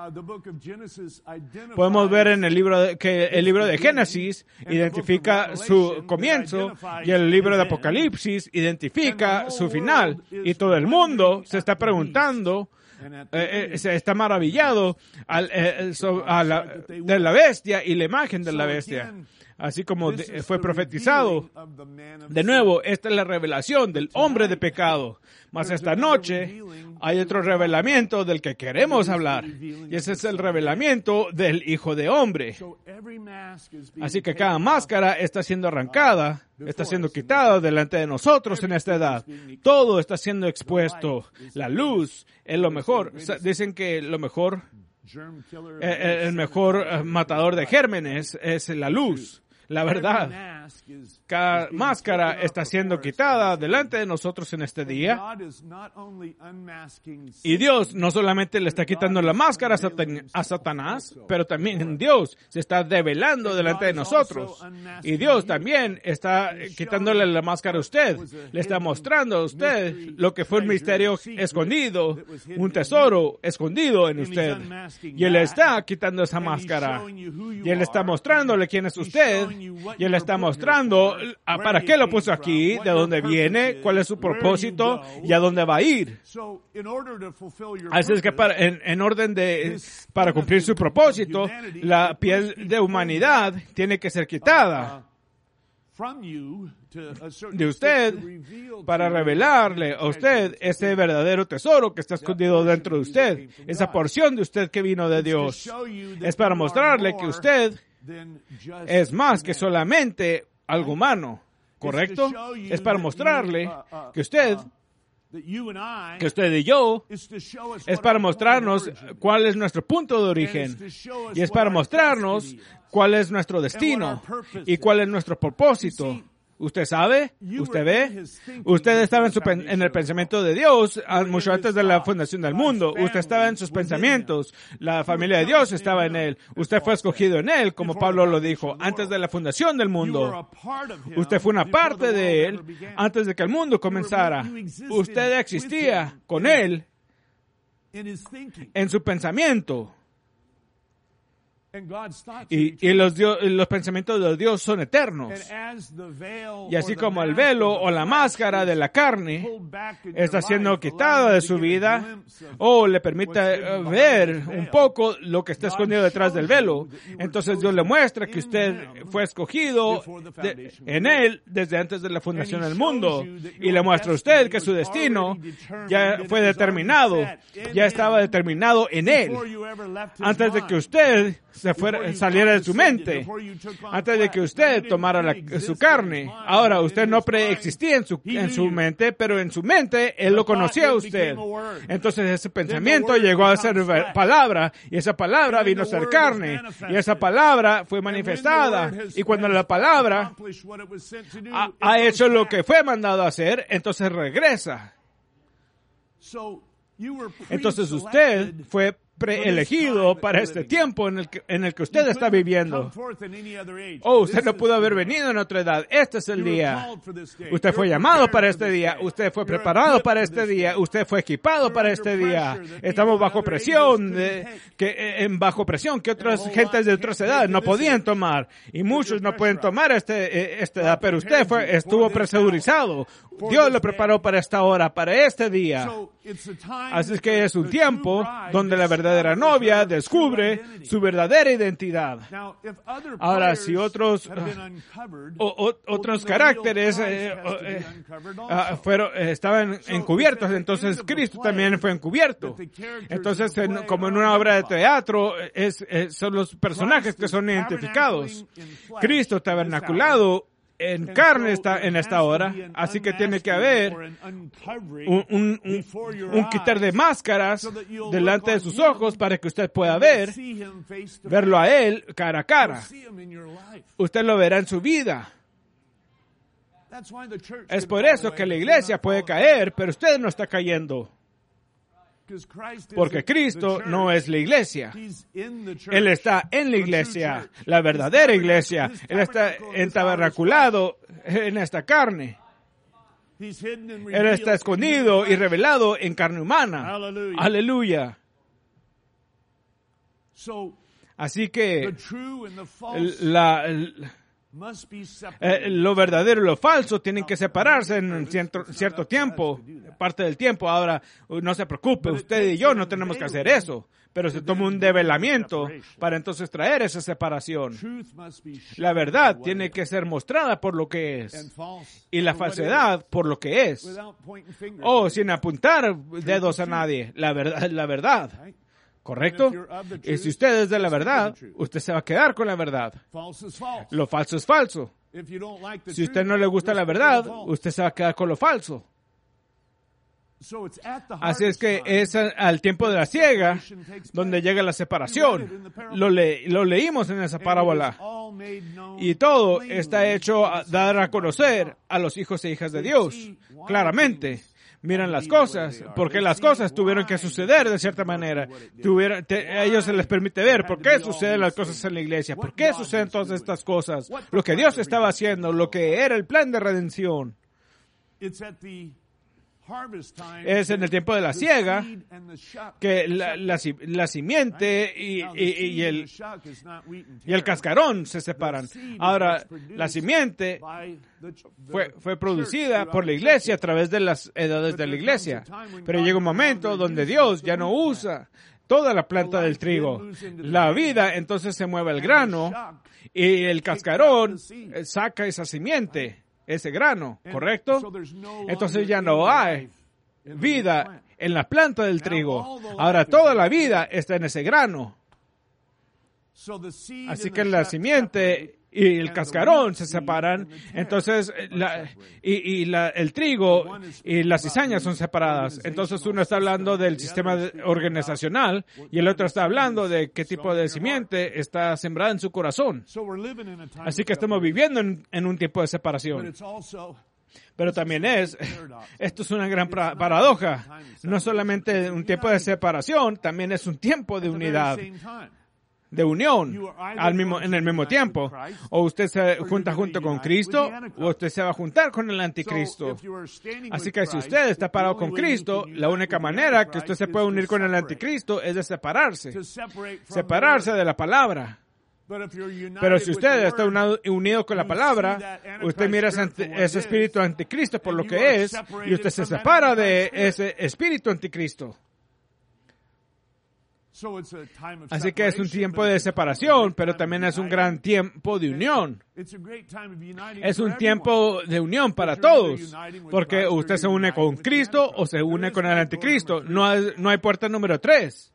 Podemos ver en el libro de, que el libro de Génesis identifica su comienzo, y el libro de Apocalipsis identifica su final, y todo el mundo se está preguntando, eh, eh, se está maravillado al, eh, so, a la, de la bestia y la imagen de la bestia. Así como de, fue profetizado. De nuevo, esta es la revelación del hombre de pecado. Mas esta noche hay otro revelamiento del que queremos hablar. Y ese es el revelamiento del Hijo de Hombre. Así que cada máscara está siendo arrancada, está siendo quitada delante de nosotros en esta edad. Todo está siendo expuesto. La luz es lo mejor. Dicen que lo mejor, el mejor matador de gérmenes es la luz. la verdad. Cada máscara está siendo quitada delante de nosotros en este día. Y Dios no solamente le está quitando la máscara a Satanás, pero también Dios se está develando delante de nosotros. Y Dios también está quitándole la máscara a usted. Le está mostrando a usted lo que fue un misterio escondido, un tesoro escondido en usted. Y Él está quitando esa máscara. Y Él está mostrándole quién es usted. Y Él está mostrando para qué lo puso aquí, de dónde viene, cuál es su propósito y a dónde va a ir. Así es que para, en, en orden de, para cumplir su propósito, la piel de humanidad tiene que ser quitada de usted para revelarle a usted ese verdadero tesoro que está escondido dentro de usted, esa porción de usted que vino de Dios. Es para mostrarle que usted es más que solamente algo humano, ¿correcto? Es para mostrarle que usted, que usted y yo, es para mostrarnos cuál es nuestro punto de origen, y es para mostrarnos cuál es nuestro destino y cuál es nuestro propósito. ¿Usted sabe? ¿Usted ve? Usted estaba en, su, en el pensamiento de Dios mucho antes de la fundación del mundo. Usted estaba en sus pensamientos. La familia de Dios estaba en Él. Usted fue escogido en Él, como Pablo lo dijo, antes de la fundación del mundo. Usted fue una parte de Él antes de que el mundo comenzara. Usted existía con Él en su pensamiento. Y, y los, Dios, los pensamientos de Dios son eternos. Y así como el velo o la máscara de la carne está siendo quitada de su vida, o le permite ver un poco lo que está escondido detrás del velo, entonces Dios le muestra que usted fue escogido de, en Él desde antes de la fundación del mundo. Y le muestra a usted que su destino ya fue determinado, ya estaba determinado en Él, antes de que usted se fuera, saliera de su mente, antes de que usted tomara la, su carne. Ahora, usted no preexistía en su, en su mente, pero en su mente Él lo conocía a usted. Entonces ese pensamiento llegó a ser palabra, y esa palabra vino a ser carne, y esa palabra fue manifestada. Y cuando la palabra ha, ha hecho lo que fue mandado a hacer, entonces regresa. Entonces usted fue preelegido para este tiempo en el que, en el que usted está viviendo. Oh, usted no pudo haber venido en otra edad. Este es el día. Usted fue llamado para este día. Usted fue preparado para este día. Usted fue equipado para este día. Estamos bajo presión, de, que, en bajo presión que otras gentes de otras edades no podían tomar. Y muchos no pueden tomar este, esta edad, pero usted fue, estuvo presurizado. Dios lo preparó para esta hora, para este día. Así es que es un tiempo donde la verdadera novia descubre su verdadera identidad. Ahora, si otros, o, o, otros caracteres eh, eh, uh, fueron, eh, estaban encubiertos, entonces Cristo también fue encubierto. Entonces, en, como en una obra de teatro, es, eh, son los personajes que son identificados. Cristo tabernaculado en carne está en esta hora, así que tiene que haber un, un, un, un quitar de máscaras delante de sus ojos para que usted pueda ver, verlo a Él cara a cara. Usted lo verá en su vida. Es por eso que la iglesia puede caer, pero usted no está cayendo. Porque Cristo no es la iglesia. Él está en la iglesia, la verdadera iglesia. Él está entabernaculado en esta carne. Él está escondido y revelado en carne humana. Aleluya. Así que la... la Eh, lo verdadero y lo falso tienen que separarse en cierto, cierto tiempo, parte del tiempo. Ahora, no se preocupe, usted y yo no tenemos que hacer eso, pero se toma un develamiento para entonces traer esa separación. La verdad tiene que ser mostrada por lo que es, y la falsedad por lo que es. Oh, sin apuntar dedos a nadie, la verdad, la verdad. ¿Correcto? Y si usted es de la verdad, usted se va a quedar con la verdad. Lo falso es falso. Si a usted no le gusta la verdad, usted se va a quedar con lo falso. Así es que es al tiempo de la siega donde llega la separación. Lo, le, lo leímos en esa parábola. Y todo está hecho a dar a conocer a los hijos e hijas de Dios. Claramente, miran las cosas, porque las cosas tuvieron que suceder de cierta manera. Tuvieron, te, a ellos se les permite ver por qué suceden las cosas en la iglesia, por qué suceden todas estas cosas, lo que Dios estaba haciendo, lo que era el plan de redención. Es en el tiempo de la siega que la, la, la simiente y, y, y, el, y el cascarón se separan. Ahora, la simiente fue, fue producida por la iglesia a través de las edades de la iglesia. Pero llega un momento donde Dios ya no usa toda la planta del trigo. La vida, entonces se mueve el grano y el cascarón saca esa simiente. Ese grano, ¿correcto? Entonces ya no hay vida en la planta del trigo. Ahora toda la vida está en ese grano. Así que la simiente y el cascarón se separan. Entonces la, y, y la, el trigo y las cizañas son separadas. Entonces uno está hablando del sistema organizacional y el otro está hablando de qué tipo de simiente está sembrada en su corazón. Así que estamos viviendo en, en un tiempo de separación. Pero también es, esto es una gran pra- paradoja. No solamente un tiempo de separación, también es un tiempo de unidad, de unión al mismo, en el mismo tiempo. O usted se junta junto con Cristo, o usted se va a juntar con el anticristo. Así que si usted está parado con Cristo, la única manera que usted se puede unir con el anticristo es de separarse. Separarse de la palabra. Pero si usted está unido con la palabra, usted mira ese, ese espíritu anticristo por lo que es, y usted se separa de ese espíritu anticristo. Así que es un tiempo de separación, pero también es un gran tiempo de unión. Es un tiempo de unión para todos, porque usted se une con Cristo o se une con el anticristo. No hay, no hay puerta número tres.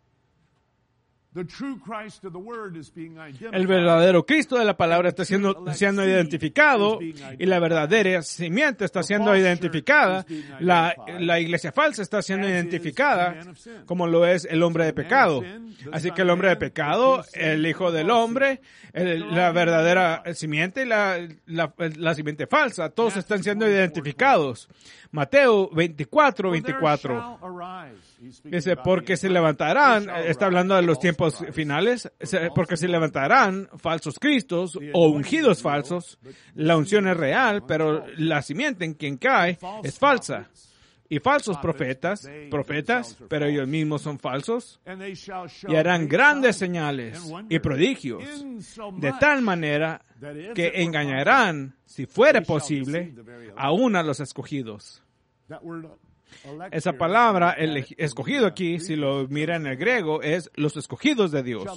El verdadero Cristo de la palabra está siendo, siendo identificado y la verdadera simiente está siendo identificada. La, la iglesia falsa está siendo identificada como lo es el hombre de pecado. Así que el hombre de pecado, el hijo del hombre, el, la verdadera simiente y la, la, la simiente falsa, todos están siendo identificados. Mateo veinticuatro, veinticuatro. Dice, porque se levantarán, está hablando de los tiempos finales, porque se levantarán falsos cristos o ungidos falsos. La unción es real, pero la simiente en quien cae es falsa. Y falsos profetas, profetas, pero ellos mismos son falsos, y harán grandes señales y prodigios, de tal manera que engañarán, si fuere posible, aún a los escogidos. Esa palabra, el escogido aquí, si lo mira en el griego, es los escogidos de Dios.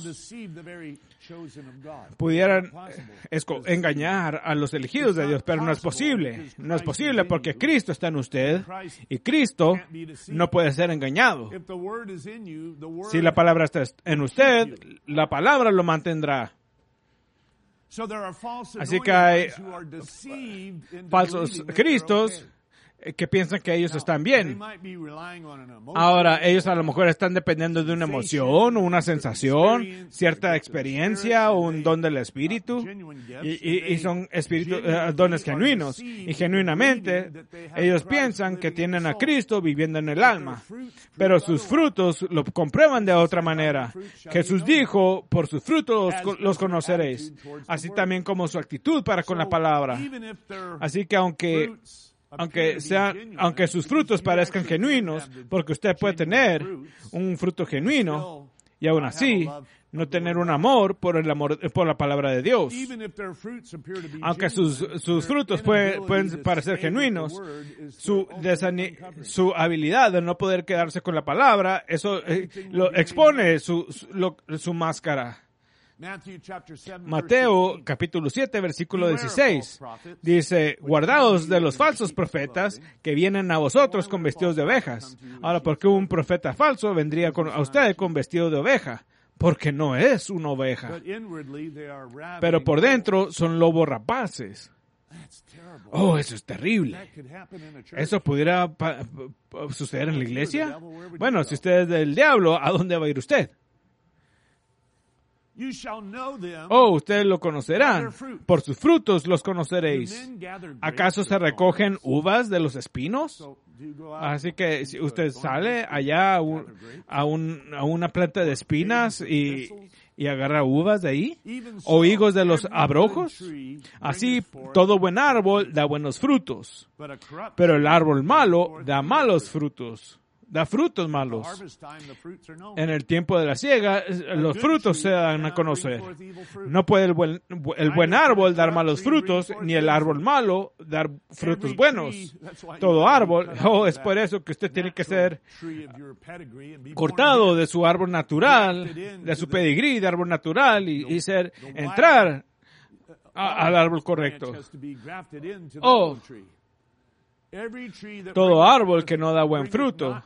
Pudieran esco- engañar a los elegidos de Dios, pero no es posible. No es posible porque Cristo está en usted y Cristo no puede ser engañado. Si la palabra está en usted, la palabra lo mantendrá. Así que hay falsos cristos que piensan que ellos están bien. Ahora, ellos a lo mejor están dependiendo de una emoción, o una sensación, cierta experiencia, o un don del Espíritu, y, y, y son espíritu, uh, dones genuinos. Y genuinamente, ellos piensan que tienen a Cristo viviendo en el alma, pero sus frutos lo comprueban de otra manera. Jesús dijo, por sus frutos los conoceréis, así también como su actitud para con la palabra. Así que aunque Aunque sean, aunque sus frutos parezcan genuinos, porque usted puede tener un fruto genuino y aún así no tener un amor por el amor por la palabra de Dios. Aunque sus, sus frutos pueden, pueden parecer genuinos, su, desani- su habilidad de no poder quedarse con la palabra, eso eh, lo expone su, su, lo, su máscara. Mateo capítulo siete, versículo dieciséis, dice, guardaos de los falsos profetas que vienen a vosotros con vestidos de ovejas. Ahora, ¿por qué un profeta falso vendría con, a usted con vestido de oveja? Porque no es una oveja. Pero por dentro son lobos rapaces. Oh, eso es terrible. ¿Eso pudiera pa- pa- suceder en la iglesia? Bueno, si usted es del diablo, ¿a dónde va a ir usted? Oh, ustedes lo conocerán. Por sus frutos los conoceréis. ¿Acaso se recogen uvas de los espinos? Así que si usted sale allá a, un, a, un, a una planta de espinas y, y agarra uvas de ahí, o higos de los abrojos, así todo buen árbol da buenos frutos, pero el árbol malo da malos frutos. Da frutos malos. En el tiempo de la siega, los frutos se dan a conocer. No puede el buen, el buen árbol dar malos frutos, ni el árbol malo dar frutos buenos. Todo árbol, oh, es por eso que usted tiene que ser cortado de su árbol natural, de su pedigrí de árbol natural, y, y ser, entrar a, al árbol correcto. Oh, todo árbol que no da buen fruto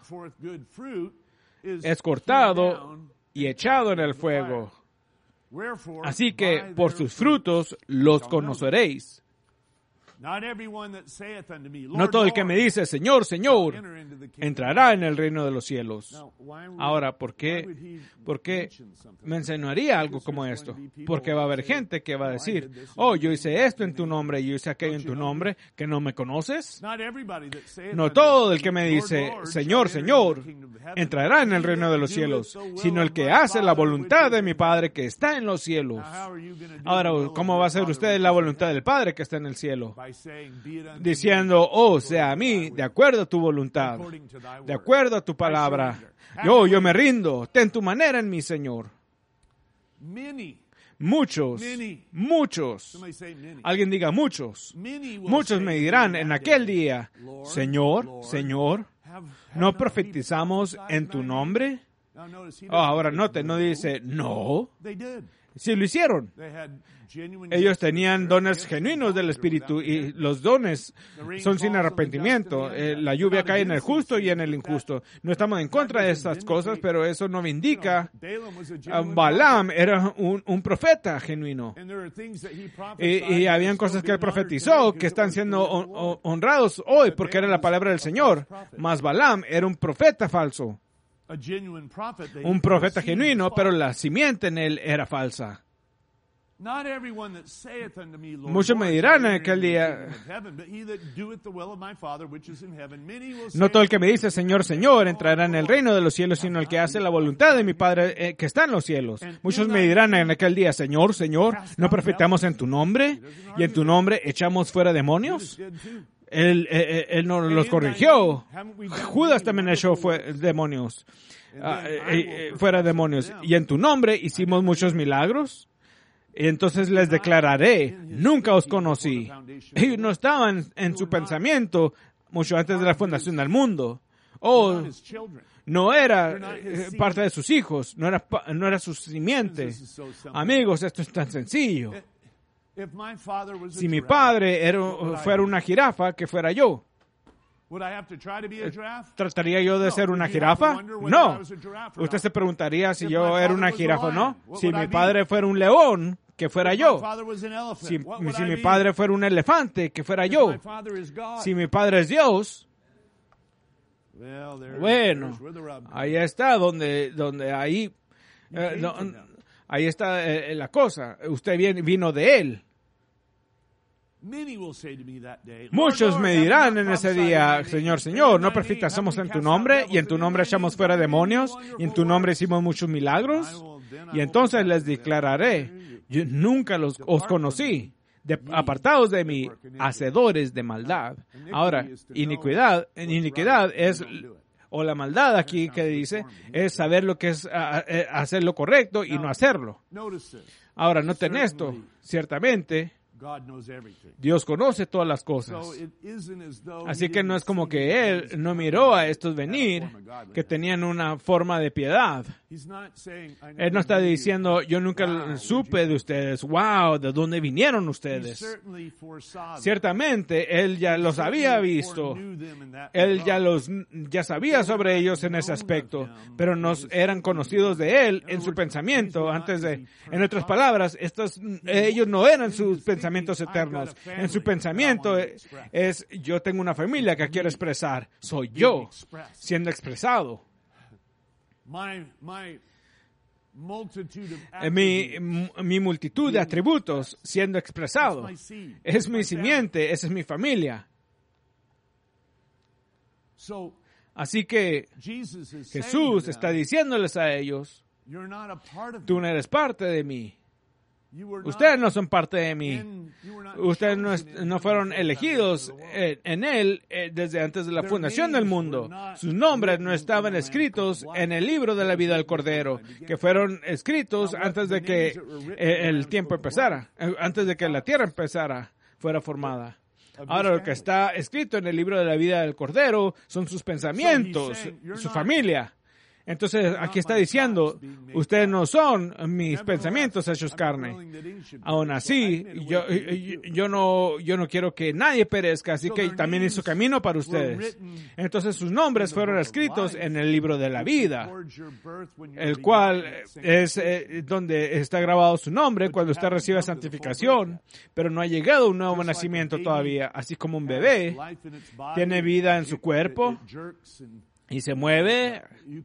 es cortado y echado en el fuego. Así que por sus frutos los conoceréis. No todo el que me dice, Señor, Señor, entrará en el reino de los cielos. Ahora, ¿por qué, ¿por qué mencionaría algo como esto? Porque va a haber gente que va a decir, oh, yo hice esto en tu nombre, yo hice aquello en tu nombre, que no me conoces. No todo el que me dice, Señor, Señor, entrará en el reino de los cielos, sino el que hace la voluntad de mi Padre que está en los cielos. Ahora, ¿cómo va a ser usted la voluntad del Padre que está en el cielo? Diciendo, oh, sea a mí, de acuerdo a tu voluntad, de acuerdo a tu palabra. Yo, yo me rindo, ten tu manera en mí, Señor. Muchos, muchos, alguien diga muchos, muchos me dirán en aquel día, Señor, Señor, ¿no profetizamos en tu nombre? Oh, ahora note, no dice, no. Sí, lo hicieron. Ellos tenían dones genuinos del Espíritu y los dones son sin arrepentimiento. Eh, la lluvia cae en el justo y en el injusto. No estamos en contra de estas cosas, pero eso no me indica. Uh, Balaam era un, un profeta genuino. Y, y habían cosas que él profetizó que están siendo hon- honrados hoy porque era la palabra del Señor. Mas Balaam era un profeta falso. Un profeta genuino, pero la simiente en él era falsa. Muchos me dirán en aquel día, no todo el que me dice Señor, Señor entrará en el reino de los cielos, sino el que hace la voluntad de mi Padre eh, que está en los cielos. Muchos me dirán en aquel día, Señor, Señor, ¿no profetamos en tu nombre? ¿Y en tu nombre echamos fuera demonios? Él, él, él no los corrigió. Judas también echó fue, demonios, uh, eh, eh, fuera demonios. Y en tu nombre hicimos muchos milagros. Y entonces les declararé, nunca os conocí. Ellos no estaban en su pensamiento mucho antes de la fundación del mundo. Oh, no era eh, parte de sus hijos, no era, no era su simiente. Amigos, esto es tan sencillo. Si mi padre era, fuera una jirafa, que fuera yo. ¿Trataría yo de ser una jirafa? No. Usted se preguntaría si yo era una jirafa o no. Si mi padre fuera un león, que fuera yo. Si, si mi padre fuera un elefante, que fuera yo. Si mi padre es Dios. Bueno, ahí está donde, donde ahí, eh, no, ahí está eh, la cosa. Usted viene, vino de él. Muchos me dirán en ese día, Señor, Señor, ¿no profetizamos en tu nombre? Y en tu nombre echamos fuera demonios, y en tu nombre hicimos muchos milagros. Y entonces les declararé, yo nunca los, os conocí, de, apartados de mí, hacedores de maldad. Ahora, iniquidad, iniquidad es, o la maldad aquí que dice, es saber lo que es a, a, hacer lo correcto y no hacerlo. Ahora, noten esto, ciertamente, Dios conoce todas las cosas. Así que no es como que Él no miró a estos venir, que tenían una forma de piedad. Él no está diciendo, yo nunca supe de ustedes. Wow, ¿de dónde vinieron ustedes? Ciertamente, Él ya los había visto. Él ya los ya sabía sobre ellos en ese aspecto, pero nos eran conocidos de Él en su pensamiento antes de, en otras palabras, estos, ellos no eran sus pensamientos eternos. En su pensamiento es, es, yo tengo una familia que quiero expresar. Soy yo siendo expresado. mi, mi multitud de atributos siendo expresado. Es mi simiente, esa es mi familia. Así que Jesús está diciéndoles a ellos, tú no eres parte de mí. Ustedes no son parte de mí. Ustedes no, no fueron elegidos en, en Él eh, desde antes de la fundación del mundo. Sus nombres no estaban escritos en el libro de la vida del Cordero, que fueron escritos antes de que eh, el tiempo empezara, eh, antes de que la tierra empezara, fuera formada. Ahora, lo que está escrito en el libro de la vida del Cordero son sus pensamientos, su familia. Entonces, aquí está diciendo, ustedes no son mis pensamientos hechos carne. Aún así, yo, yo, yo, no, yo no quiero que nadie perezca, así que también hizo camino para ustedes. Entonces, sus nombres fueron escritos en el libro de la vida, el cual es eh, donde está grabado su nombre cuando usted recibe santificación, pero no ha llegado un nuevo nacimiento todavía. Así como un bebé tiene vida en su cuerpo, y se mueve,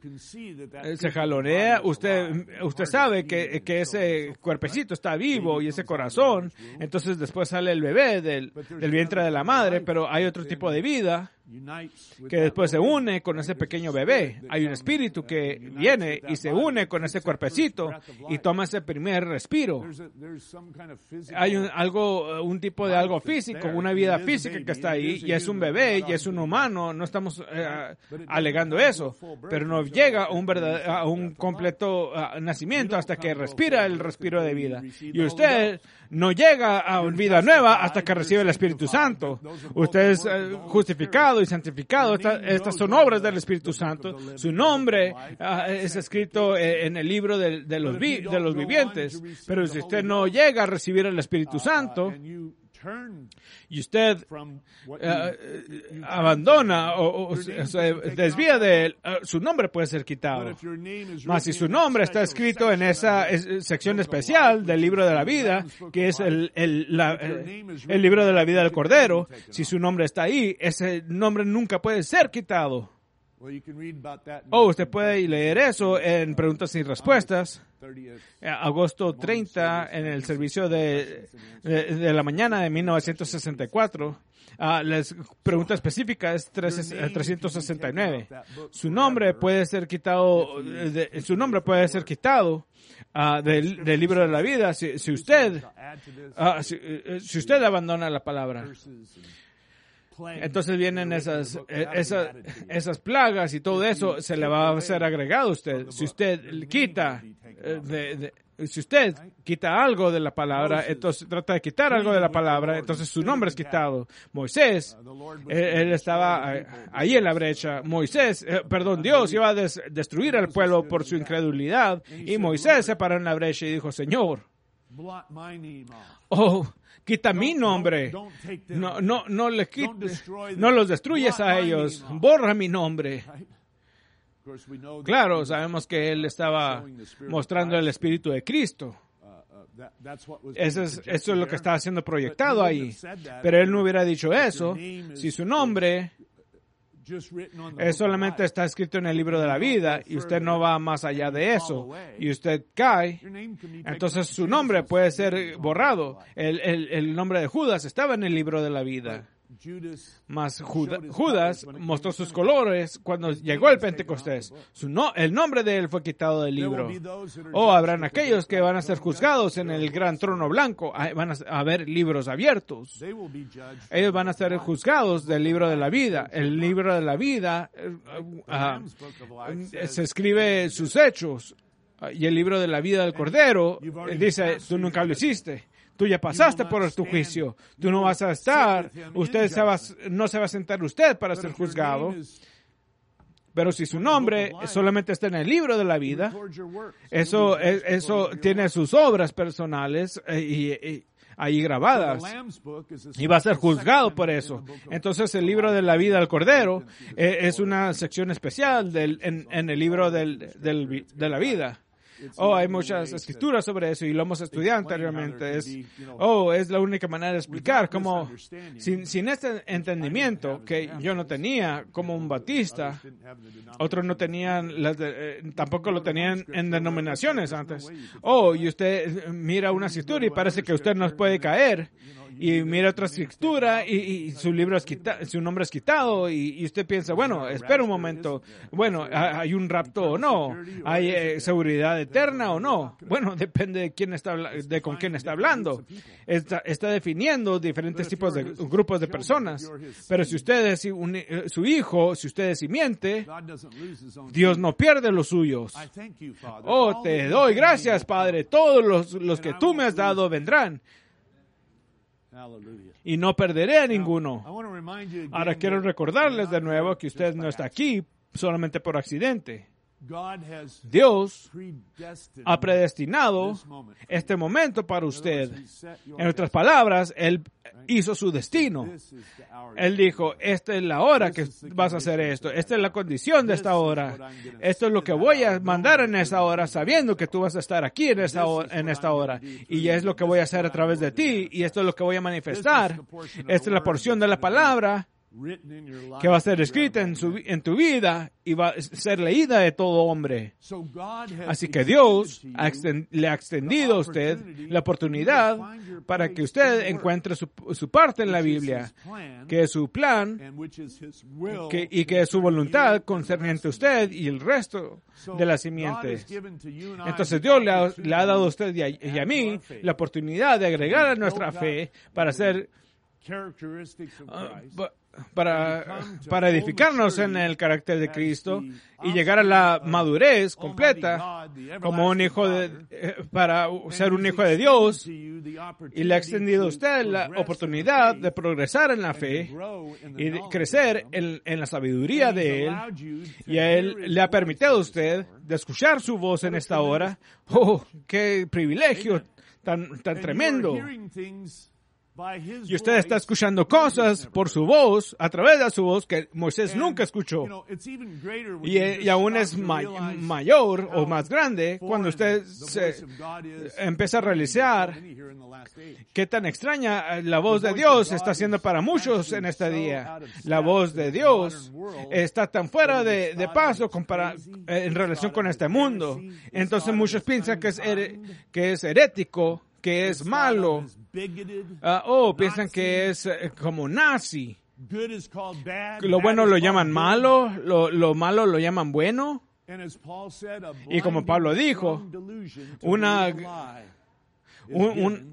se jalonea, usted, usted sabe que, que ese cuerpecito está vivo y ese corazón, entonces después sale el bebé del, del vientre de la madre, pero hay otro tipo de vida que después se une con ese pequeño bebé. Hay un espíritu que viene y se une con ese cuerpecito y toma ese primer respiro. Hay un, algo, un tipo de algo físico, una vida física que está ahí, y es un bebé y es un humano. No estamos eh, alegando eso, pero no llega a un, verdad, a un completo uh, nacimiento hasta que respira el respiro de vida. Y usted no llega a una vida nueva hasta que recibe el Espíritu Santo. Usted es uh, justificado y santificado. Esta, estas son obras del Espíritu Santo. Su nombre uh, es escrito en el libro de, de, los vi, de los vivientes. Pero si usted no llega a recibir el Espíritu Santo y usted uh, abandona o, o se desvía de él, uh, su nombre puede ser quitado. Mas si su nombre está escrito en esa es, sección especial del libro de la vida, que es el, el, la, el, el libro de la vida del Cordero, si su nombre está ahí, ese nombre nunca puede ser quitado. O usted puede leer eso en Preguntas y Respuestas, agosto treinta, en el servicio de, de, de la mañana de mil novecientos sesenta y cuatro. Uh, la pregunta específica es trescientos sesenta y nueve. Su nombre puede ser quitado, de, su nombre puede ser quitado uh, del, del libro de la vida si, si usted, uh, si, si usted abandona la palabra. Entonces vienen esas, esas, esas plagas y todo eso se le va a ser agregado a usted. Si usted quita, de, de, si usted quita algo de la palabra, entonces trata de quitar algo de la palabra, entonces su nombre es quitado. Moisés, él, él estaba ahí en la brecha. Moisés, eh, perdón, Dios iba a des, destruir al pueblo por su incredulidad, y Moisés se paró en la brecha y dijo, Señor, oh, quita mi nombre. No, no, no, le quit, no los destruyes a ellos. Borra mi nombre. Claro, sabemos que él estaba mostrando el Espíritu de Cristo. Eso es, eso es lo que estaba siendo proyectado ahí. Pero él no hubiera dicho eso si su nombre es solamente está escrito en el libro de la vida y usted no va más allá de eso y usted cae, entonces su nombre puede ser borrado. El, el, el nombre de Judas estaba en el libro de la vida. Mas Judas, Judas mostró sus colores cuando llegó el Pentecostés. Su no, el nombre de él fue quitado del libro. O habrán aquellos que van a ser juzgados en el gran trono blanco. Van a haber libros abiertos. Ellos van a ser juzgados del libro de la vida. El libro de la vida uh, uh, se escribe sus hechos. Uh, y el libro de la vida del Cordero dice, tú nunca lo hiciste. Tú ya pasaste por tu juicio. Tú no vas a estar, usted se va, no se va a sentar usted para ser juzgado. Pero si su nombre solamente está en el libro de la vida, eso, eso tiene sus obras personales y, y ahí grabadas y va a ser juzgado por eso. Entonces el libro de la vida del Cordero es una sección especial del, en, en el libro del, del, de la vida. Oh, hay muchas escrituras sobre eso y lo hemos estudiado anteriormente. Es, oh, es la única manera de explicar cómo, sin, sin este entendimiento que yo no tenía como un batista, otros no tenían, las de, eh, tampoco lo tenían en denominaciones antes. Oh, y usted mira una escritura y parece que usted nos puede caer. Y mira otra escritura y, y su libro es quita, su nombre es quitado y, y usted piensa, bueno, espera un momento, bueno, ¿hay un rapto o no? ¿Hay eh, seguridad eterna o no? Bueno, depende de quién está de con quién está hablando. Está, está definiendo diferentes tipos de grupos de personas. Pero si usted es un, su hijo, si usted es simiente, Dios no pierde los suyos. Oh, te doy gracias, Padre. Todos los, los que tú me has dado vendrán. Y no perderé a ninguno. Ahora quiero recordarles de nuevo que usted no está aquí solamente por accidente. Dios ha predestinado este momento para usted. En otras palabras, Él hizo su destino. Él dijo, esta es la hora que vas a hacer esto. Esta es la condición de esta hora. Esto es lo que voy a mandar en esta hora, sabiendo que tú vas a estar aquí en esta hora. En esta hora. Y ya es lo que voy a hacer a través de ti. Y esto es lo que voy a manifestar. Esta es la porción de la palabra que va a ser escrita en, su, en tu vida y va a ser leída de todo hombre. Así que Dios ha extend, le ha extendido a usted la oportunidad para que usted encuentre su, su parte en la Biblia, que es su plan que, y que es su voluntad concerniente a usted y el resto de la simiente. Entonces Dios le ha, le ha dado a usted y a, y a mí la oportunidad de agregar a nuestra fe para ser Uh, para, para edificarnos en el carácter de Cristo y llegar a la madurez completa como un hijo de, eh, para ser un hijo de Dios, y le ha extendido a usted la oportunidad de progresar en la fe y de crecer en, en la sabiduría de Él, y a Él le ha permitido a usted de escuchar su voz en esta hora. ¡Oh, qué privilegio tan, tan tremendo! Y usted está escuchando cosas por su voz, a través de su voz, que Moisés nunca escuchó. Y, y aún es may, mayor o más grande cuando usted se empieza a realizar qué tan extraña la voz de Dios está siendo para muchos en este día. La voz de Dios está tan fuera de, de paso compara, en relación con este mundo. Entonces muchos piensan que es, her, que es herético, que es malo. Uh, oh, piensan que es uh, como nazi. Lo bueno lo llaman malo, lo, lo malo lo llaman bueno. Y como Pablo dijo, una, un, un,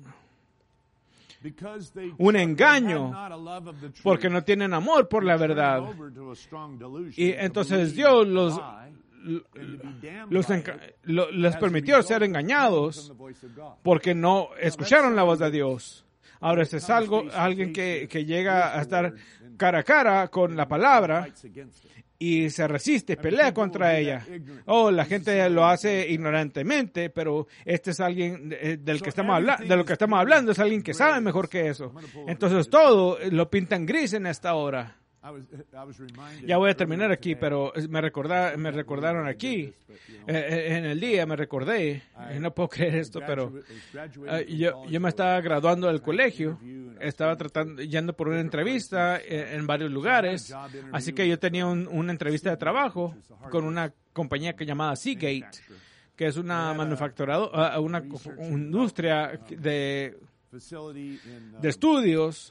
un engaño porque no tienen amor por la verdad. Y entonces Dios los... Los, lo, les permitió ser engañados porque no escucharon la voz de Dios. Ahora, este es algo, alguien que, que llega a estar cara a cara con la palabra y se resiste, pelea contra ella. Oh, la gente lo hace ignorantemente, pero este es alguien del que estamos hablando, de lo que estamos hablando, es alguien que sabe mejor que eso. Entonces todo lo pintan gris en esta hora. Ya voy a terminar aquí, pero me, recorda, me recordaron aquí, eh, en el día me recordé, no puedo creer esto, pero uh, yo, yo me estaba graduando del colegio, estaba tratando, yendo por una entrevista en, en varios lugares, así que yo tenía un, una entrevista de trabajo con una compañía que llamada Seagate, que es una manufacturadora, uh, una, una industria de, de estudios.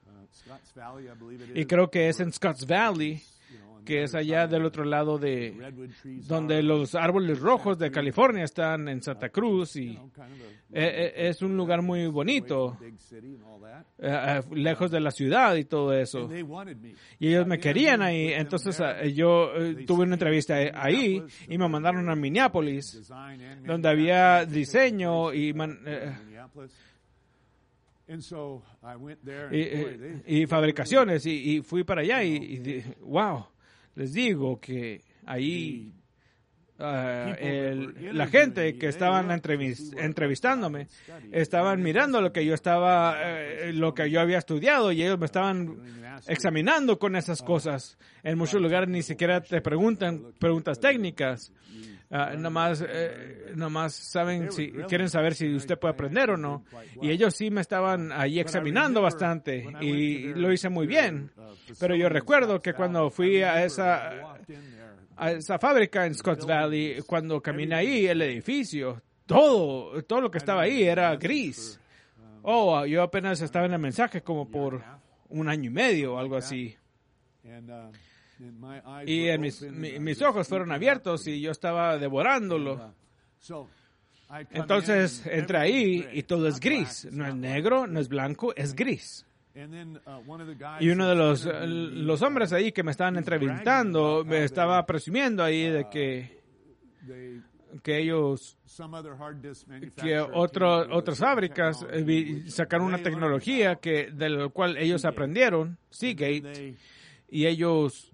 Y creo que es en Scotts Valley, que es allá del otro lado de donde los árboles rojos de California están en Santa Cruz, y es un lugar muy bonito, lejos de la ciudad y todo eso. Y ellos me querían ahí, entonces yo tuve una entrevista ahí y me mandaron a Minneapolis, donde había diseño y man, eh, Y, y fabricaciones, y, y fui para allá y, y wow, les digo que ahí uh, el, la gente que estaban entrevist, entrevistándome estaban mirando lo que yo estaba, uh, lo que yo había estudiado, y ellos me estaban examinando con esas cosas. En muchos lugares ni siquiera te preguntan preguntas técnicas. Uh, nomás, eh, nomás saben si quieren saber si usted puede aprender o no. Y ellos sí me estaban ahí examinando bastante y lo hice muy bien. Pero yo recuerdo que cuando fui a esa, a esa fábrica en Scotts Valley, cuando caminé ahí, el edificio, todo, todo lo que estaba ahí era gris. Oh, yo apenas estaba en el mensaje como por un año y medio o algo así. Y en mis, mi, mis ojos fueron abiertos y yo estaba devorándolo. Entonces entré ahí y todo es gris. No es negro, no es blanco, es gris. Y uno de los, los hombres ahí que me estaban entrevistando me estaba presumiendo ahí de que, que ellos, que otro, otras fábricas sacaron una tecnología que, de la cual ellos aprendieron, Seagate, y ellos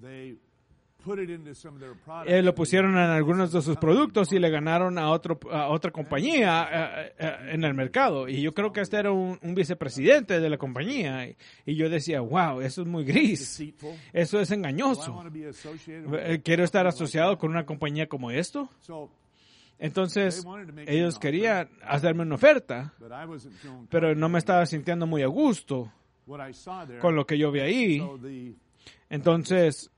eh, lo pusieron en algunos de sus productos y le ganaron a, otro, a otra compañía eh, eh, en el mercado. Y yo creo que este era un, un vicepresidente de la compañía. Y, y yo decía, wow, eso es muy gris. Eso es engañoso. ¿Quiero estar asociado con una compañía como esto? Entonces, ellos querían hacerme una oferta, pero no me estaba sintiendo muy a gusto con lo que yo vi ahí. Entonces,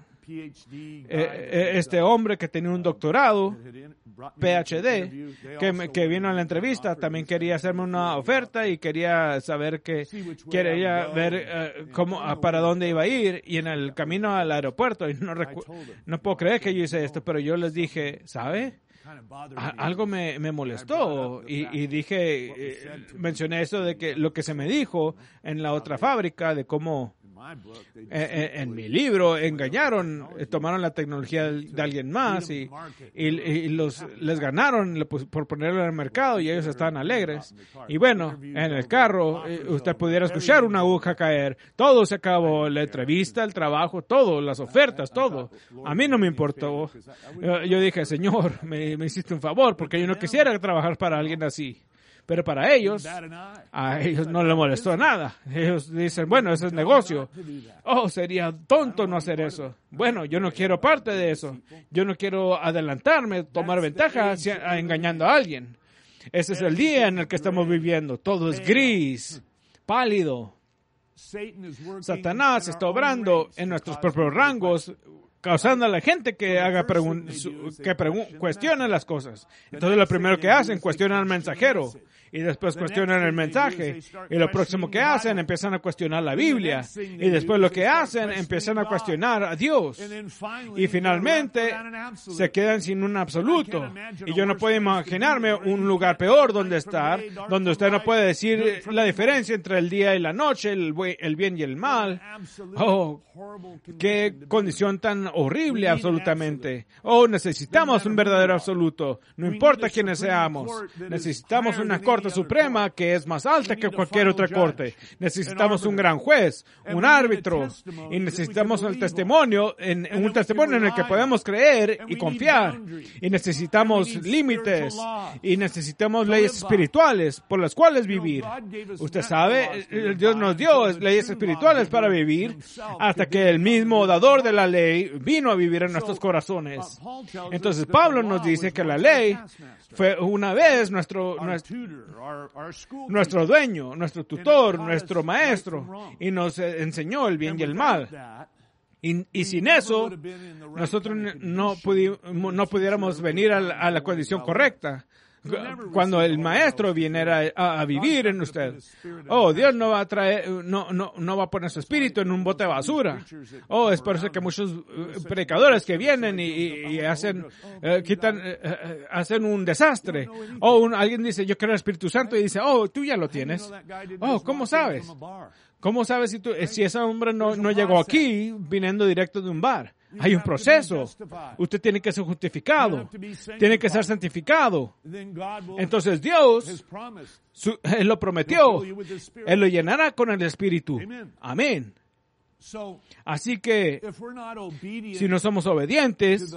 eh, este hombre que tenía un doctorado, P H D, que, me, que vino a la entrevista, también quería hacerme una oferta y quería saber que quería ver uh, cómo, uh, para dónde iba a ir. Y en el camino al aeropuerto, y no, recu- no puedo creer que yo hice esto, pero yo les dije, ¿sabe? A- algo me, me molestó y, y dije, eh, mencioné eso de que lo que se me dijo en la otra fábrica, de cómo eh, eh, en mi libro engañaron, eh, tomaron la tecnología de alguien más y, y, y los les ganaron por ponerlo en el mercado y ellos estaban alegres. Y bueno, en el carro eh, usted pudiera escuchar una aguja caer. Todo se acabó, la entrevista, el trabajo, todo, las ofertas, todo. A mí no me importó. Yo, yo dije, Señor, me, me hiciste un favor porque yo no quisiera trabajar para alguien así. Pero para ellos, a ellos no les molestó nada. Ellos dicen, bueno, eso es negocio. Oh, sería tonto no hacer eso. Bueno, yo no quiero parte de eso. Yo no quiero adelantarme, tomar ventaja engañando a alguien. Ese es el día en el que estamos viviendo. Todo es gris, pálido. Satanás está obrando en nuestros propios rangos, causando a la gente que haga pregun- que pregun- cuestione las cosas. Entonces lo primero que hacen, cuestionan al mensajero. Y después cuestionan el mensaje. Y lo próximo que hacen, empiezan a cuestionar la Biblia. Y después lo que hacen, empiezan a cuestionar a Dios. Y finalmente, se quedan sin un absoluto. Y yo no puedo imaginarme un lugar peor donde estar, donde usted no puede decir la diferencia entre el día y la noche, el, el bien y el mal. Oh, qué condición tan horrible, absolutamente. Oh, necesitamos un verdadero absoluto. No importa quiénes seamos. Necesitamos una corte suprema que es más alta que cualquier otra corte. Necesitamos un gran juez, un árbitro, y necesitamos el testimonio, en, en un testimonio en el que podemos creer y confiar. Y necesitamos límites, y necesitamos leyes espirituales por las cuales vivir. Usted sabe, Dios nos dio leyes espirituales para vivir, hasta que el mismo dador de la ley vino a vivir en nuestros corazones. Entonces Pablo nos dice que la ley fue una vez nuestro, nuestro, nuestro dueño, nuestro tutor, nuestro maestro, y nos enseñó el bien y el mal. Y, y sin eso, nosotros no, pudi- no pudiéramos venir a la, a la condición correcta. Cuando el maestro viniera a, a vivir en usted, oh, Dios no va a traer, no, no, no va a poner su espíritu en un bote de basura. Oh, es por eso que muchos uh, predicadores que vienen y, y, y hacen, uh, quitan, uh, hacen un desastre. O un, alguien dice, yo quiero el Espíritu Santo, y dice, oh, tú ya lo tienes. Oh, ¿cómo sabes? ¿Cómo sabes si, tú, si ese hombre no, no llegó aquí viniendo directo de un bar? Hay un proceso. Usted tiene que ser justificado. Tiene que ser santificado. Entonces Dios, su, Él lo prometió. Él lo llenará con el Espíritu. Amén. Así que, si no somos obedientes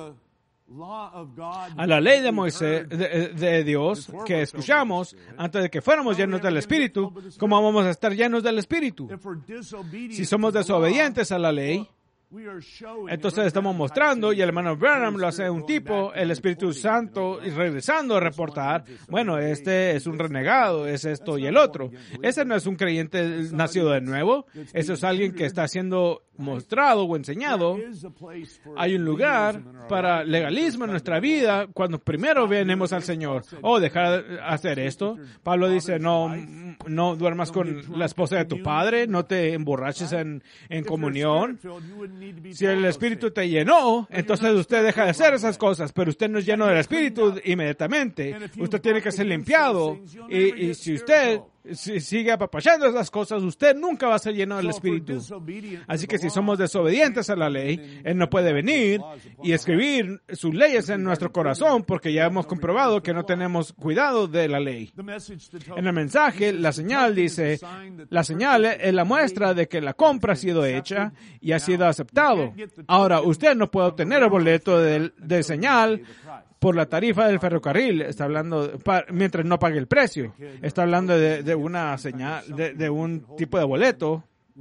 a la ley de Moisés, de, de Dios, que escuchamos antes de que fuéramos llenos del Espíritu, ¿cómo vamos a estar llenos del Espíritu? Si somos desobedientes a la ley, Entonces estamos mostrando, y el hermano Branham lo hace un tipo, el Espíritu Santo, y regresando a reportar, bueno, este es un renegado, es esto y el otro. Ese no es un creyente nacido de nuevo, eso es alguien que está siendo mostrado o enseñado. Hay un lugar para legalismo en nuestra vida cuando primero venimos al Señor. Oh, dejar de hacer esto. Pablo dice, no, no duermas con la esposa de tu padre, no te emborraches en, en comunión. Si el Espíritu te llenó, entonces usted deja de hacer esas cosas, pero usted no es lleno del Espíritu inmediatamente. Usted tiene que ser limpiado. Y, y si usted si sigue apapachando esas cosas, usted nunca va a ser lleno del Espíritu. Así que si somos desobedientes a la ley, Él no puede venir y escribir sus leyes en nuestro corazón, porque ya hemos comprobado que no tenemos cuidado de la ley. En el mensaje, la señal dice, la señal es la muestra de que la compra ha sido hecha y ha sido aceptado. Ahora, usted no puede obtener el boleto de, de señal por la tarifa del ferrocarril, está hablando, pa, mientras no pague el precio. Está hablando de, de una señal, de, de un tipo de boleto.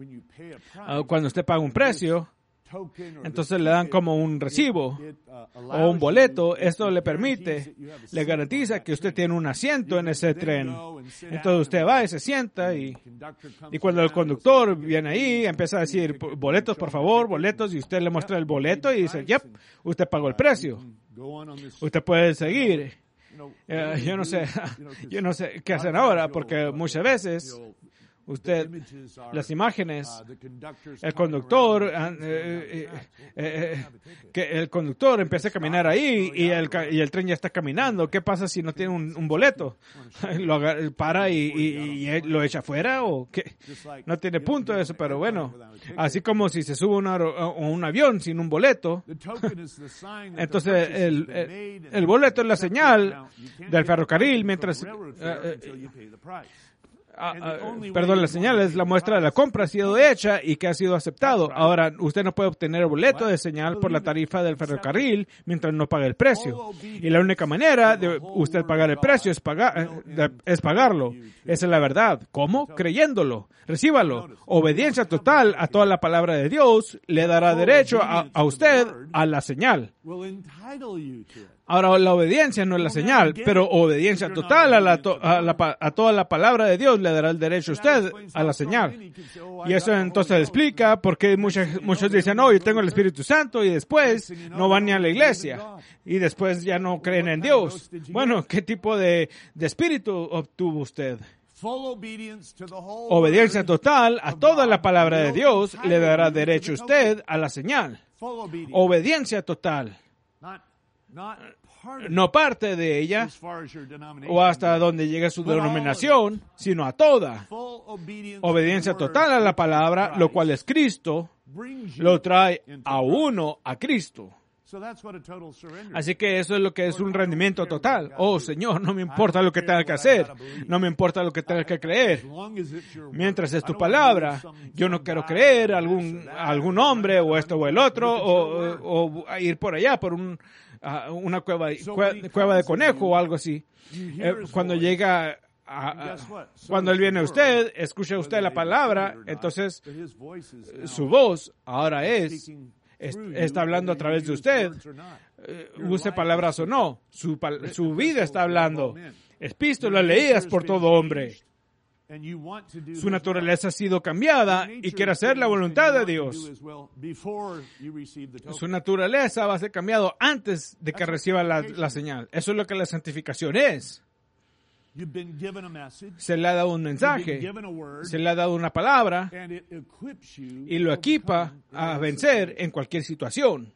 Uh, cuando usted paga un precio, entonces le dan como un recibo o un boleto. Esto le permite, le garantiza que usted tiene un asiento en ese tren. Entonces usted va y se sienta y, y cuando el conductor viene ahí, empieza a decir, boletos por favor, boletos, y usted le muestra el boleto y dice, yep, usted pagó el precio. Usted puede seguir. Uh, yo no sé, yo no sé qué hacen ahora, porque muchas veces usted, las imágenes, el conductor, eh, eh, eh, que el conductor empieza a caminar ahí y el, y el tren ya está caminando. ¿Qué pasa si no tiene un, un boleto? ¿Lo agarra, para y, y, y lo echa afuera o qué? No tiene punto eso, pero bueno, así como si se sube un, un avión sin un boleto, entonces el, el, el boleto es la señal del ferrocarril mientras... Eh, eh, Ah, ah, perdón, la señal es la muestra de la compra ha sido hecha y que ha sido aceptado. Ahora, usted no puede obtener el boleto de señal por la tarifa del ferrocarril mientras no pague el precio. Y la única manera de usted pagar el precio es, pagar, es pagarlo. Esa es la verdad. ¿Cómo? Creyéndolo. Recíbalo. Obediencia total a toda la palabra de Dios le dará derecho a, a usted a la señal. Ahora, la obediencia no es la señal, pero obediencia total a, la, a, la, a toda la palabra de Dios le dará el derecho a usted a la señal. Y eso entonces explica por qué muchos, muchos dicen, no, yo tengo el Espíritu Santo, y después no van ni a la iglesia, y después ya no creen en Dios. Bueno, ¿qué tipo de, de espíritu obtuvo usted? Obediencia total a toda la palabra de Dios le dará derecho a usted a la señal. Obediencia total. No parte de ella o hasta donde llegue su denominación, sino a toda. Obediencia total a la palabra, lo cual es Cristo, lo trae a uno a Cristo. Así que eso es lo que es un rendimiento total. Oh, Señor, no me importa lo que tenga que hacer, no me importa lo que tenga que creer. Mientras es tu palabra, yo no quiero creer a algún, a algún hombre o esto o el otro, o, o, o ir por allá, por un, uh, una cueva, cue, cueva de conejo o algo así. Eh, cuando llega... A, a, cuando Él viene a usted, escucha usted la palabra, entonces su voz ahora es... está hablando a través de usted, uh, use palabras o no, su, su vida está hablando. Epístolas leídas por todo hombre. Su naturaleza ha sido cambiada y quiere hacer la voluntad de Dios. Su naturaleza va a ser cambiado antes de que reciba la, la señal. Eso es lo que la santificación es. Se le ha dado un mensaje, se le ha dado una palabra y lo equipa a vencer en cualquier situación.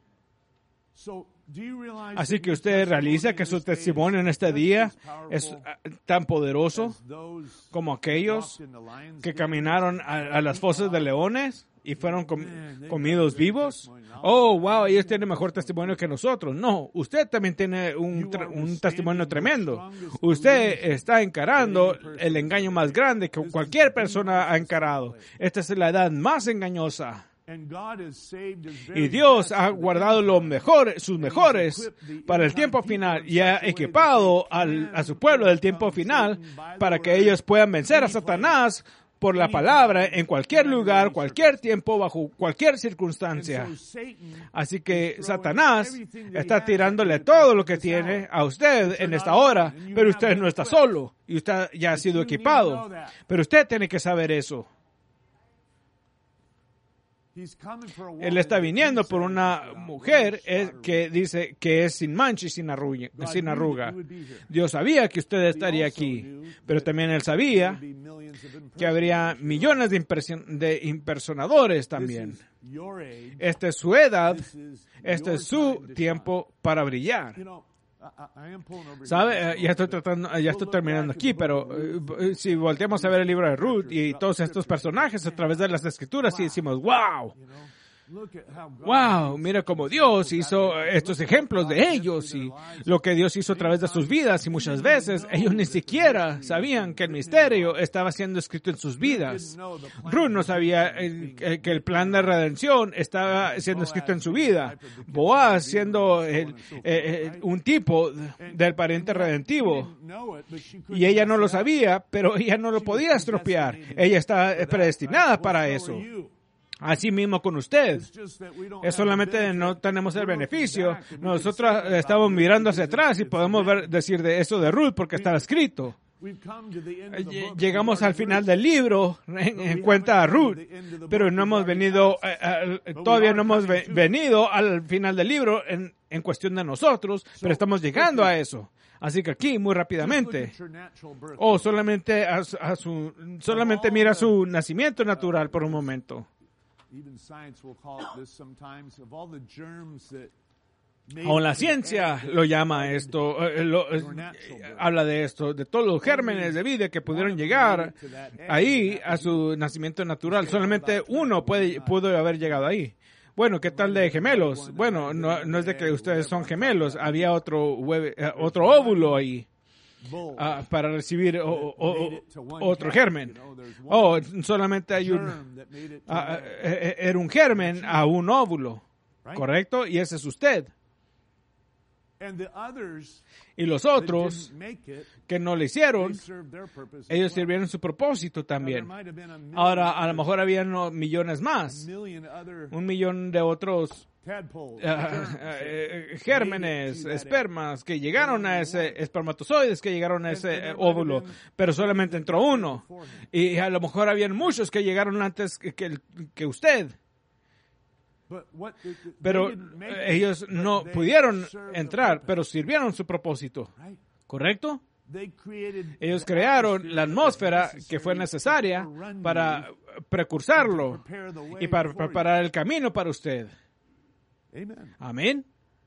Así que usted realiza que su testimonio en este día es tan poderoso como aquellos que caminaron a, a las fosas de leones y fueron com, comidos vivos. Oh, wow, ellos tienen mejor testimonio que nosotros. No, usted también tiene un, un testimonio tremendo. Usted está encarando el engaño más grande que cualquier persona ha encarado. Esta es la edad más engañosa. Y Dios ha guardado lo mejor, sus mejores para el tiempo final y ha equipado al, a su pueblo del tiempo final para que ellos puedan vencer a Satanás por la palabra en cualquier lugar, cualquier tiempo, bajo cualquier circunstancia. Así que Satanás está tirándole todo lo que tiene a usted en esta hora, pero usted no está solo y usted ya ha sido equipado. Pero usted tiene que saber eso. Él está viniendo por una mujer que dice que es sin mancha y sin arruga, sin arruga. Dios sabía que usted estaría aquí, pero también Él sabía que habría millones de, impresion- de impersonadores también. Esta es su edad, este es su tiempo para brillar. ¿Sabe? Ya estoy tratando, ya estoy terminando aquí, pero uh, si volteamos a ver el libro de Ruth y todos estos personajes a través de las escrituras y decimos, wow, wow, mira cómo Dios hizo estos ejemplos de ellos y lo que Dios hizo a través de sus vidas, y muchas veces ellos ni siquiera sabían que el misterio estaba siendo escrito en sus vidas. Ruth no sabía el, el, que el plan de redención estaba siendo escrito en su vida. Boaz siendo el, el, un tipo del pariente redentivo. Y ella no lo sabía, pero ella no lo podía estropear. Ella está predestinada para eso. Así mismo con usted. Es solamente no tenemos el beneficio. Nosotros estamos mirando hacia atrás y podemos ver, decir de eso de Ruth porque está escrito. Llegamos al final del libro en, en cuenta a Ruth, pero no hemos venido, eh, eh, todavía no hemos ve, venido al final del libro en, en cuestión de nosotros, pero estamos llegando a eso. Así que aquí, muy rápidamente, o oh, solamente, a, a su, solamente mira su nacimiento natural por un momento. Aún la ciencia lo llama esto, eh, lo, eh, habla de esto, de todos los gérmenes de vida que pudieron llegar ahí a su nacimiento natural. Solamente uno puede, pudo haber llegado ahí. Bueno, ¿qué tal de gemelos? Bueno, no, no es de que ustedes son gemelos, había otro, hueve, uh, otro óvulo ahí. Uh, para recibir o, o, o, otro germen. Oh, solamente hay un, uh, era un germen a un óvulo, ¿correcto? Y ese es usted. Y los otros que no le hicieron, ellos sirvieron su propósito también. Ahora, a lo mejor había no, millones más, un millón de otros Uh, uh, gérmenes, espermas que llegaron a ese espermatozoides, que llegaron a ese óvulo, pero solamente entró uno. Y a lo mejor habían muchos que llegaron antes que, que, que usted. Pero ellos no pudieron entrar, pero sirvieron su propósito. ¿Correcto? Ellos crearon la atmósfera que fue necesaria para precursarlo y para preparar el camino para usted. Amén.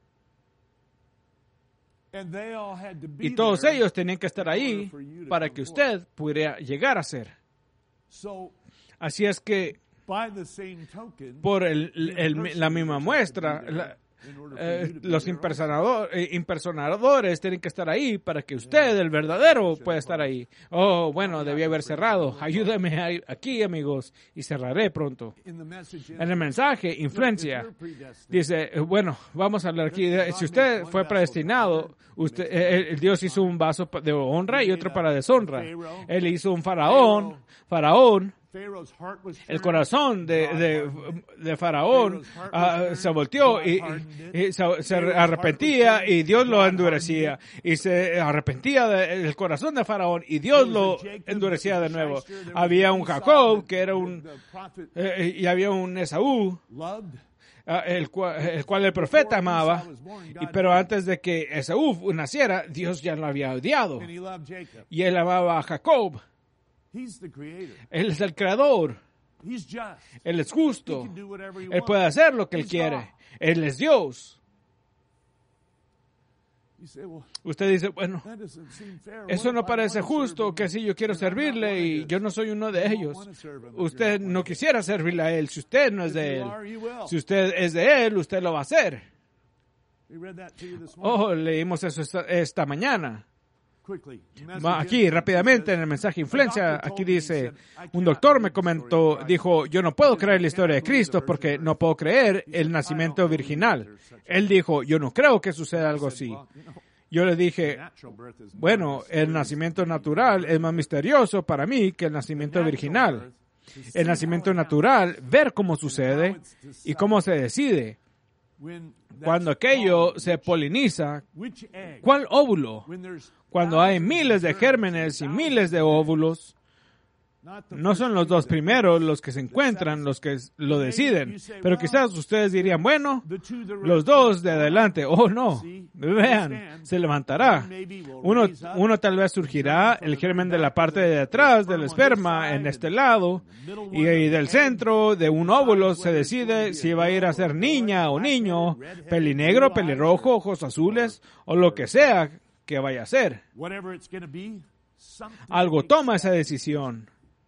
Y todos ellos tenían que estar ahí para que usted pudiera llegar a ser. Así es que, por el, el, la misma muestra, la, eh, los impersonador, eh, impersonadores tienen que estar ahí para que usted, el verdadero, pueda estar ahí. Oh, bueno, debí haber cerrado. Ayúdame aquí, amigos, y cerraré pronto. En el mensaje, influencia, dice, bueno, vamos a hablar aquí. Si usted fue predestinado, usted, eh, Dios hizo un vaso de honra y otro para deshonra. Él hizo un faraón, faraón, el corazón de, de, de Faraón uh, se volteó y, y se, se arrepentía y Dios lo endurecía. Y se arrepentía del corazón de Faraón y Dios lo endurecía de nuevo. Había un Jacob que era un... Eh, y había un Esaú. Uh, el, cual, el cual el profeta amaba, y, pero antes de que Esaú naciera, Dios ya lo había odiado. Y él amaba a Jacob. Él es el creador. Él es justo. Él puede hacer lo que él quiere. Él es Dios. Usted dice, bueno, eso no parece justo, que si yo quiero servirle y yo no soy uno de ellos. Usted no quisiera servirle a él si usted no es de él. Si usted es de él, usted lo va a hacer. Oh, leímos eso esta, esta mañana. Aquí, rápidamente, en el mensaje Influencia, aquí dice, un doctor me comentó, dijo, yo no puedo creer la historia de Cristo porque no puedo creer el nacimiento virginal. Él dijo, yo no creo que suceda algo así. Yo le dije, bueno, el nacimiento natural es más misterioso para mí que el nacimiento virginal. El nacimiento natural, ver cómo sucede y cómo se decide. Cuando aquello se poliniza, ¿cuál óvulo? Cuando hay miles de gérmenes y miles de óvulos, no son los dos primeros los que se encuentran, los que lo deciden. Pero quizás ustedes dirían, bueno, los dos de adelante. Oh, no. Vean, se levantará. Uno, uno tal vez surgirá, el germen de la parte de atrás del esperma en este lado, y, y del centro de un óvulo se decide si va a ir a ser niña o niño, pelinegro, pelirrojo, ojos azules, o lo que sea que vaya a ser. Algo toma esa decisión.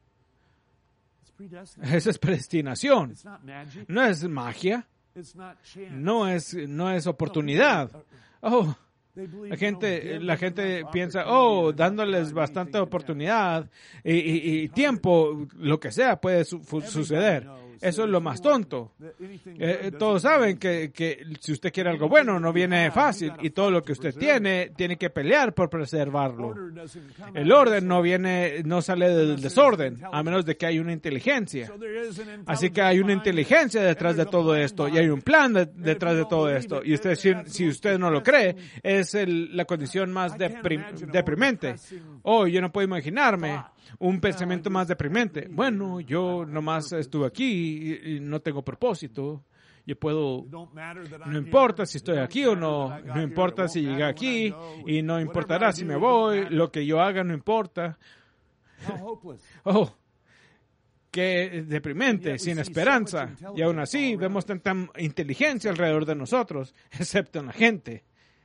Esa es predestinación. No es magia. No es, no es oportunidad. Oh, la gente, la gente piensa, oh, dándoles bastante oportunidad y, y, y tiempo, lo que sea puede su, suceder. Eso es lo más tonto. Eh, todos saben que, que si usted quiere algo bueno, no viene fácil. Y todo lo que usted tiene, tiene que pelear por preservarlo. El orden no viene, no sale del desorden, a menos de que hay una inteligencia. Así que hay una inteligencia detrás de todo esto, y hay un plan de, detrás de todo esto. Y usted, si, si usted no lo cree, es el, la condición más deprim, deprimente. Oh, yo no puedo imaginarme un pensamiento más deprimente. Bueno, yo nomás estuve aquí y, y no tengo propósito. Yo puedo, no importa si estoy aquí o no, no importa si llegué aquí y no importará si me voy, lo que yo haga no importa. Oh, qué deprimente, sin esperanza. Y aún así vemos tanta inteligencia alrededor de nosotros, excepto en la gente.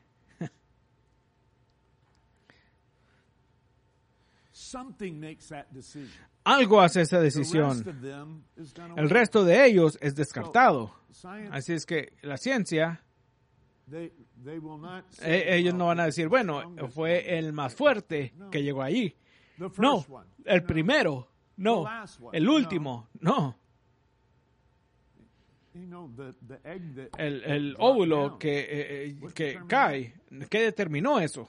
Algo hace esa decisión. El resto de ellos es descartado. Así es que la ciencia, ellos no van a decir, bueno, fue el más fuerte que llegó allí. No, el primero, no, el último, no. El, el óvulo que, eh, que cae, ¿qué determinó eso?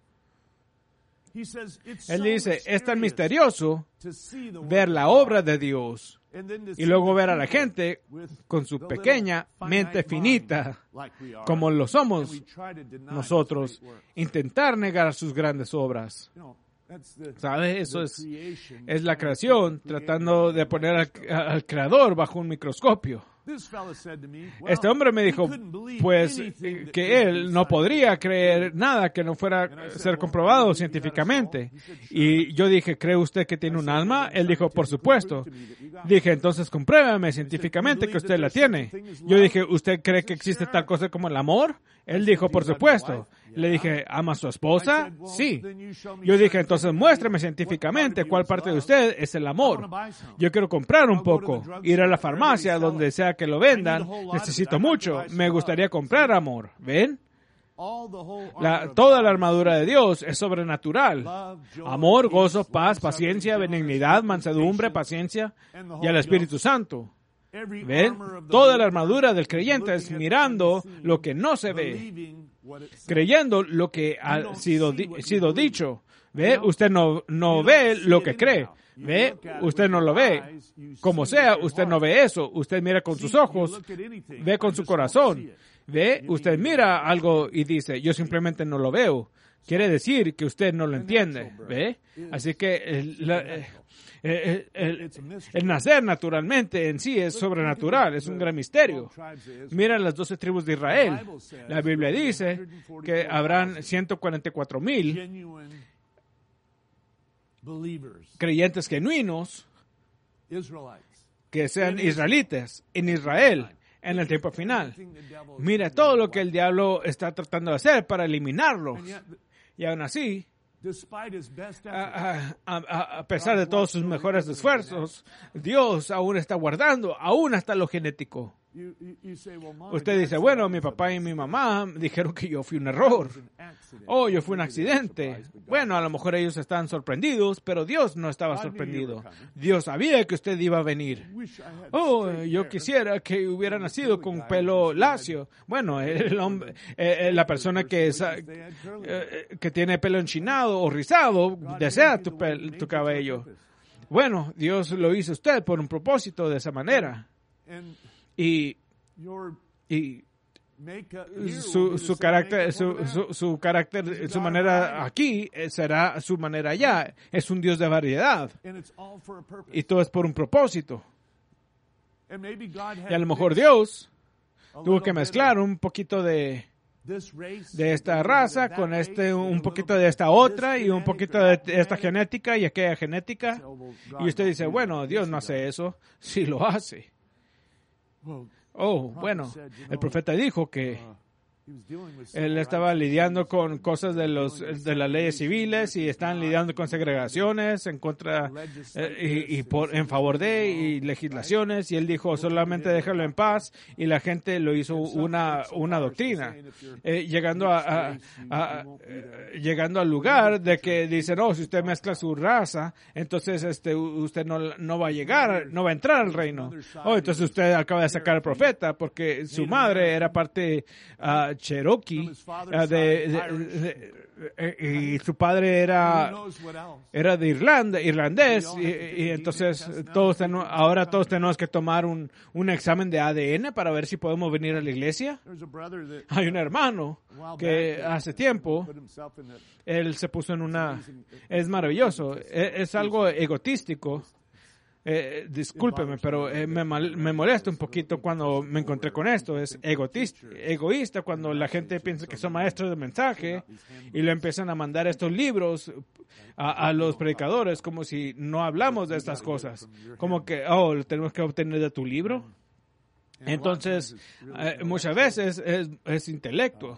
Él dice, es tan misterioso ver la obra de Dios y luego ver a la gente con su pequeña mente finita, como lo somos nosotros, intentar negar sus grandes obras. ¿Sabes? Eso es, es la creación tratando de poner al, al creador bajo un microscopio. Este hombre me dijo, pues, que él no podría creer nada que no fuera a ser comprobado científicamente. Y yo dije, ¿cree usted que tiene un alma? Él dijo, por supuesto. Dije, entonces compruébame científicamente que usted la tiene. Yo dije, ¿usted cree que existe tal cosa como el amor? Él dijo, por supuesto. Le dije, ¿ama a su esposa? Sí. Yo dije, entonces muéstrame científicamente cuál parte de usted es el amor. Yo quiero comprar un poco, ir a la farmacia, donde sea que lo vendan. Necesito mucho. Me gustaría comprar amor. ¿Ven? La, toda la armadura de Dios es sobrenatural. Amor, gozo, paz, paciencia, benignidad, mansedumbre, paciencia y al Espíritu Santo. ¿Ven? Toda la armadura del creyente es mirando lo que no se ve, creyendo lo que ha sido, di- sido dicho. ¿Ve? Usted no, no ve lo que cree. ¿Ve? Usted no lo ve. Como sea, usted no ve eso. Usted mira con sus ojos, ve con su corazón. ¿Ve? Usted mira algo y dice, yo simplemente no lo veo. Quiere decir que usted no lo entiende. ¿Ve? Así que el, la, el, el, el, el nacer naturalmente en sí es sobrenatural, es un gran misterio. Mira las doce tribus de Israel. La Biblia dice que habrán ciento cuarenta y cuatro mil creyentes genuinos que sean israelitas en Israel en el tiempo final. Mira todo lo que el diablo está tratando de hacer para eliminarlos. Y aún así, a, a, a, a pesar de todos sus mejores esfuerzos, Dios aún está guardando, aún hasta lo genético. Usted dice, bueno, mi papá y mi mamá dijeron que yo fui un error. Oh, yo fui un accidente. Bueno, a lo mejor ellos están sorprendidos, pero Dios no estaba sorprendido. Dios sabía que usted iba a venir. Oh, yo quisiera que hubiera nacido con pelo lacio. Bueno, el hombre, eh, la persona que, es, eh, que tiene pelo enchinado o rizado desea tu, pel, tu cabello. Bueno, Dios lo hizo usted por un propósito de esa manera. Y, y su, su carácter, su, su, su carácter, su manera aquí será su manera allá. Es un Dios de variedad. Y todo es por un propósito. Y a lo mejor Dios tuvo que mezclar un poquito de, de esta raza con este, un poquito de esta otra y un poquito de esta genética y aquella genética. Y usted dice, bueno, Dios no hace eso. Sí lo hace. Oh, bueno, el profeta dijo que él estaba lidiando con cosas de los de las leyes civiles y están lidiando con segregaciones en contra eh, y, y por en favor de y legislaciones, y él dijo solamente déjalo en paz, y la gente lo hizo una una doctrina, eh, llegando a, a, a, a llegando al lugar de que dicen, oh, si usted mezcla su raza, entonces este usted no no va a llegar, no va a entrar al reino. Oh, entonces usted acaba de sacar al profeta porque su madre era parte uh, Cherokee, uh, de, de, de, de, y su padre era era de Irlanda, irlandés, y, y entonces todos tenemos, ahora todos tenemos que tomar un, un examen de A D N para ver si podemos venir a la iglesia. Hay un hermano que hace tiempo él se puso en una, es maravilloso, es, es algo egotístico. Eh, discúlpeme, pero eh, me, mal, me molesta un poquito cuando me encontré con esto. Es egotista, egoísta cuando la gente piensa que son maestros de mensaje y le empiezan a mandar estos libros a, a los predicadores como si no hablamos de estas cosas. Como que, oh, lo tenemos que obtener de tu libro. Entonces, eh, muchas veces es, es intelecto.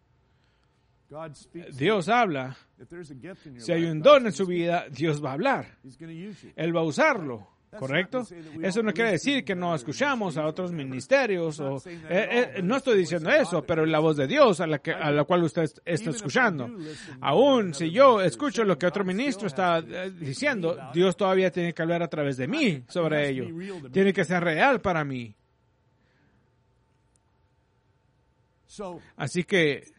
Dios habla. Si hay un don en su vida, Dios va a hablar. Él va a usarlo, ¿correcto? Eso no quiere decir que no escuchamos a otros ministerios. O, eh, eh, no estoy diciendo eso, pero la voz de Dios a la, que, a la cual usted está escuchando. Aún si yo escucho lo que otro ministro está eh, diciendo, Dios todavía tiene que hablar a través de mí sobre ello. Tiene que ser real para mí. Así que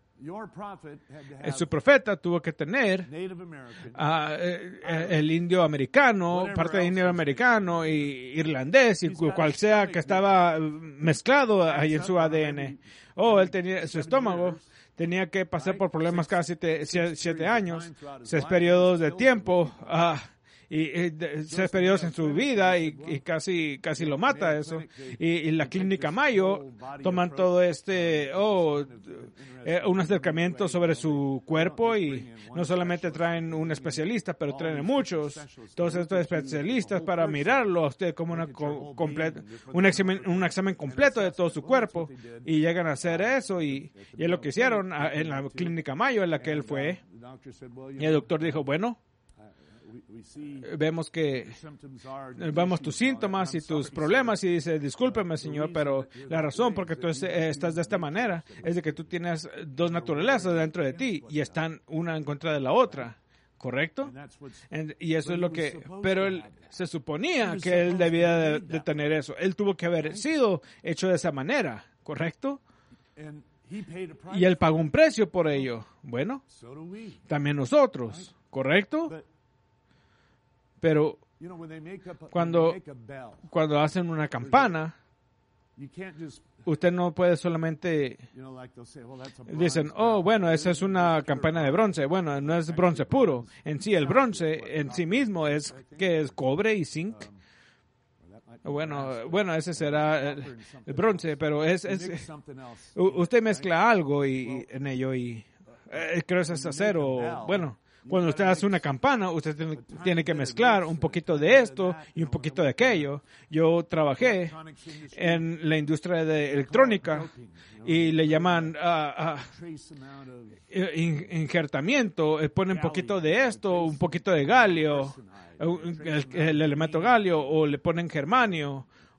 su profeta tuvo que tener uh, el indio americano, parte de indio americano y irlandés, y cual sea que estaba mezclado ahí en su A D N. Oh, él tenía su estómago. Tenía que pasar por problemas cada siete, siete, siete años, seis periodos de tiempo, uh, y, y de, seis periodos en su vida, y, y casi casi lo mata eso. Y, y la clínica Mayo toman todo este, oh, eh, un acercamiento sobre su cuerpo, y no solamente traen un especialista, pero traen muchos, todos estos especialistas para mirarlo a usted como una co completa, un examen, un examen completo de todo su cuerpo, y llegan a hacer eso, y, y es lo que hicieron en la clínica Mayo en la que él fue. Y el doctor dijo, bueno, vemos que vemos tus síntomas y tus problemas, y dice, discúlpeme, señor, pero la razón por que tú estás de esta manera es de que tú tienes dos naturalezas dentro de ti y están una en contra de la otra, ¿correcto? Y eso es lo que, pero él se suponía que él debía de, de tener eso. Él tuvo que haber sido hecho de esa manera, ¿correcto? Y él pagó un precio por ello. Bueno, también nosotros, ¿correcto? Pero cuando, cuando hacen una campana, usted no puede solamente... Dicen, oh, bueno, esa es una campana de bronce. Bueno, no es bronce puro. En sí, el bronce en sí mismo es que es cobre y zinc. Bueno, bueno, ese será el, el bronce, pero es, es usted mezcla algo y, y en ello, y eh, creo que es acero. Bueno, cuando usted hace una campana, usted tiene, tiene que mezclar un poquito de esto y un poquito de aquello. Yo trabajé en la industria de electrónica y le llaman uh, uh, injertamiento. Ponen un poquito de esto, un poquito de galio, el, el elemento galio, o le ponen germanio,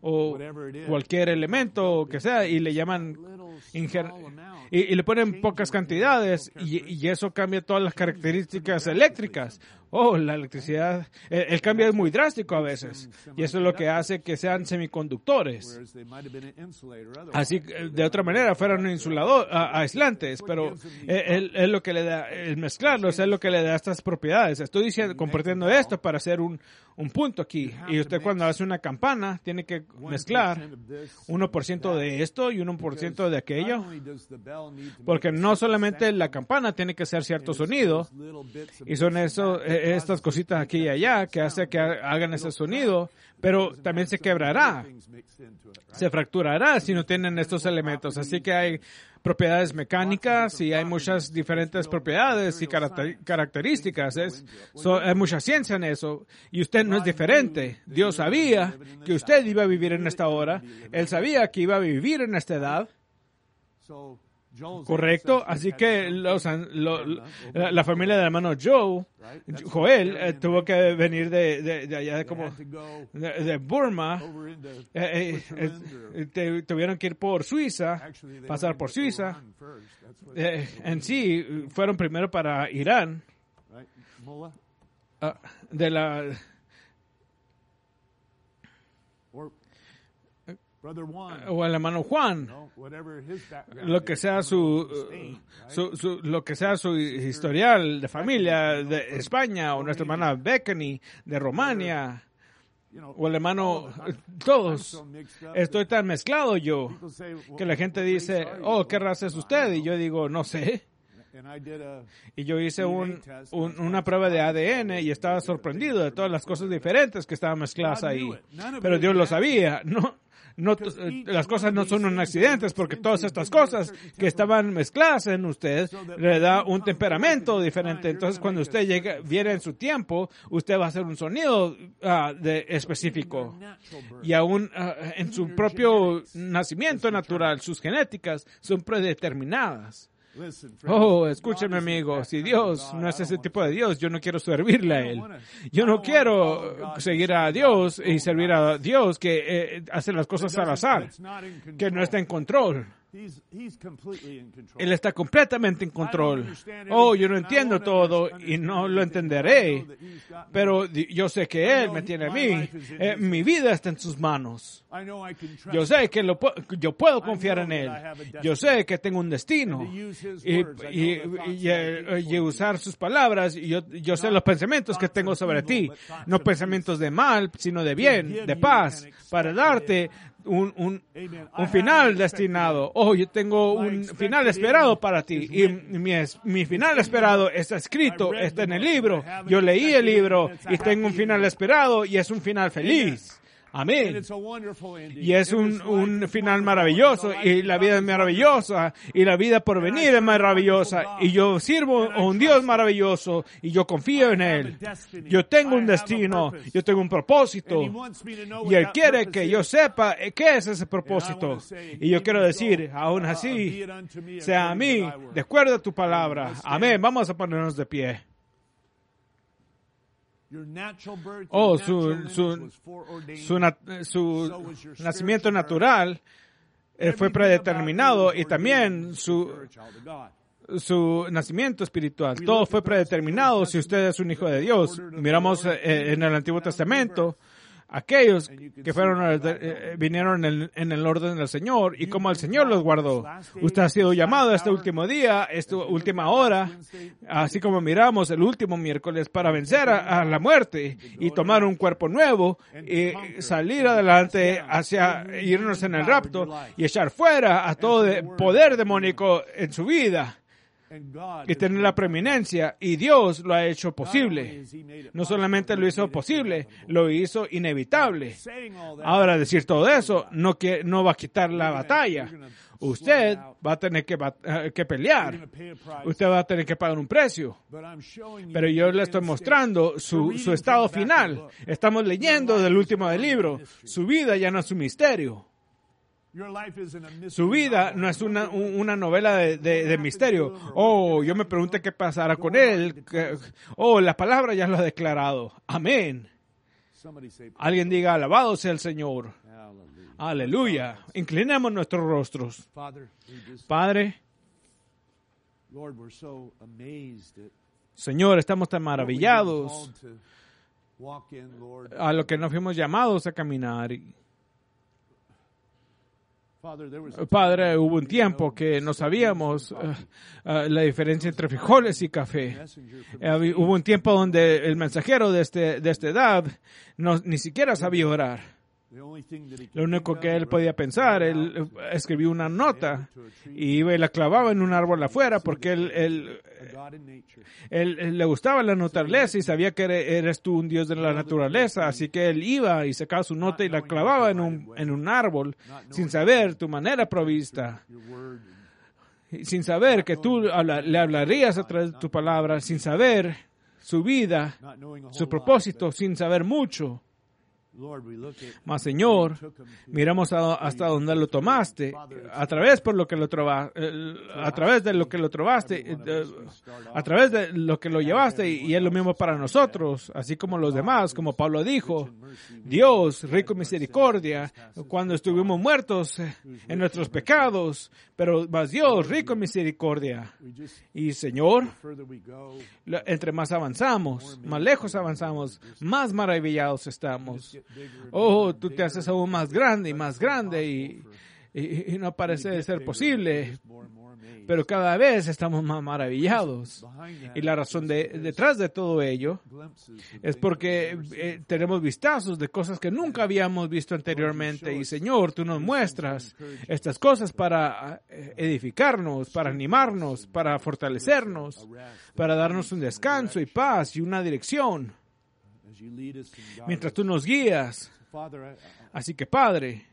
o cualquier elemento que sea y le llaman inger y, y le ponen pocas cantidades y, y eso cambia todas las características eléctricas. Oh, la electricidad, el, el cambio es muy drástico a veces y eso es lo que hace que sean semiconductores. Así, de otra manera, fueron insulador, a, aislantes, pero es, es lo que le da, el mezclarlos es lo que le da estas propiedades. Estoy diciendo, compartiendo esto para hacer un, un punto aquí. Y usted cuando hace una campana tiene que mezclar uno por ciento de esto y uno por ciento de aquello, porque no solamente la campana tiene que hacer cierto sonido, y son eso, estas cositas aquí y allá que hace que hagan ese sonido, pero también se quebrará, se fracturará si no tienen estos elementos. Así que hay propiedades mecánicas y hay muchas diferentes propiedades y caracter- características. Es, so, hay mucha ciencia en eso. Y usted no es diferente. Dios sabía que usted iba a vivir en esta hora. Él sabía que iba a vivir en esta edad. Correcto, así que los, lo, la, la familia del hermano Joe, Joel, eh, tuvo que venir de, de, de allá de como de, de Burma, eh, eh, eh, te, tuvieron que ir por Suiza, pasar por Suiza, eh, en sí fueron primero para Irán, uh, de la o el hermano Juan, lo que sea su, su, su lo que sea su historial de familia de España, o nuestra hermana Bethany de Romania, o el hermano, todos. Estoy tan mezclado yo que la gente dice, oh, ¿qué raza es usted? Y yo digo, no sé. Y yo hice un, un, una prueba de A D N y estaba sorprendido de todas las cosas diferentes que estaban mezcladas ahí. Pero Dios lo sabía, no. No, las cosas no son un accidente, porque todas estas cosas que estaban mezcladas en usted le da un temperamento diferente. Entonces, cuando usted llega, viene en su tiempo, usted va a hacer un sonido uh, de específico. Y aún uh, en su propio nacimiento natural, sus genéticas son predeterminadas. Oh, escúcheme, amigo, si Dios no es ese tipo de Dios, yo no quiero servirle a Él. Yo no quiero seguir a Dios y servir a Dios que eh, hace las cosas al azar, que no está en control. Él está completamente en control. Oh, yo no entiendo todo y no lo entenderé, pero yo sé que Él me tiene a mí. Eh, mi vida está en sus manos. Yo sé que lo, yo puedo confiar en Él. Yo sé que tengo un destino y, y, y, y, y usar sus palabras. Y yo, yo sé los pensamientos que tengo sobre ti. No pensamientos de mal, sino de bien, de paz, para darte Un, un, un final destinado. Oh, yo tengo un final esperado para ti. Y mi, mi final esperado está escrito, está en el libro. Yo leí el libro y tengo un final esperado y es un final feliz. Amén. Y es un, un final maravilloso, y la vida es maravillosa, y la vida por venir es maravillosa, y yo sirvo a un Dios maravilloso, y yo confío en Él. Yo tengo un destino, yo tengo un propósito, y Él quiere que yo sepa qué es ese propósito. Y yo quiero decir, aún así, sea a mí, de acuerdo a tu palabra. Amén. Vamos a ponernos de pie. Oh, su, su, su, na, su nacimiento natural eh, fue predeterminado, y también su, su nacimiento espiritual. Todo fue predeterminado si usted es un hijo de Dios. Miramos eh, en el Antiguo Testamento aquellos que fueron eh, vinieron en, en el orden del Señor y cómo el Señor los guardó. Usted ha sido llamado a este último día, esta última hora, así como miramos el último miércoles, para vencer a, a la muerte y tomar un cuerpo nuevo y salir adelante hacia irnos en el rapto y echar fuera a todo de poder demónico en su vida y tener la preeminencia, y Dios lo ha hecho posible. No solamente lo hizo posible, lo hizo inevitable. Ahora, decir todo eso no, que, no va a quitar la batalla. Usted va a tener que, uh, que pelear. Usted va a tener que pagar un precio. Pero yo le estoy mostrando su, su estado final. Estamos leyendo del último del libro. Su vida ya no es un misterio. Su vida no es una, una novela de, de, de misterio. Oh, yo me pregunté qué pasará con él. Oh, la palabra ya lo ha declarado. Amén. Alguien diga, alabado sea el Señor. Aleluya. Inclinemos nuestros rostros. Padre, Señor, estamos tan maravillados a lo que nos fuimos llamados a caminar. Padre, hubo un tiempo que no sabíamos uh, uh, la diferencia entre frijoles y café. Uh, hubo un tiempo donde el mensajero de, este, de esta edad no, ni siquiera sabía orar. Lo único que él podía pensar, él escribió una nota y iba y la clavaba en un árbol afuera porque él, él, él, él le gustaba la naturaleza y sabía que eres tú un Dios de la naturaleza. Así que él iba y sacaba su nota y la clavaba en un, en un árbol sin saber tu manera provista. Sin saber que tú habla, le hablarías a través de tu palabra, sin saber su vida, su propósito, sin saber mucho. Mas, Señor, miramos a, hasta donde lo tomaste, a través por lo que lo trova, a través de lo que lo trovaste, a través de lo que lo llevaste, y es lo mismo para nosotros, así como los demás, como Pablo dijo, Dios, rico en misericordia, cuando estuvimos muertos en nuestros pecados, pero más Dios, rico en misericordia. Y, Señor, entre más avanzamos, más lejos avanzamos, más maravillados estamos. Oh, tú te haces aún más grande y más grande y, y, y no parece ser posible, pero cada vez estamos más maravillados. Y la razón de, detrás de todo ello es porque eh, tenemos vistazos de cosas que nunca habíamos visto anteriormente. Y, Señor, tú nos muestras estas cosas para edificarnos, para animarnos, para fortalecernos, para darnos un descanso y paz y una dirección mientras tú nos guías. Así que, Padre,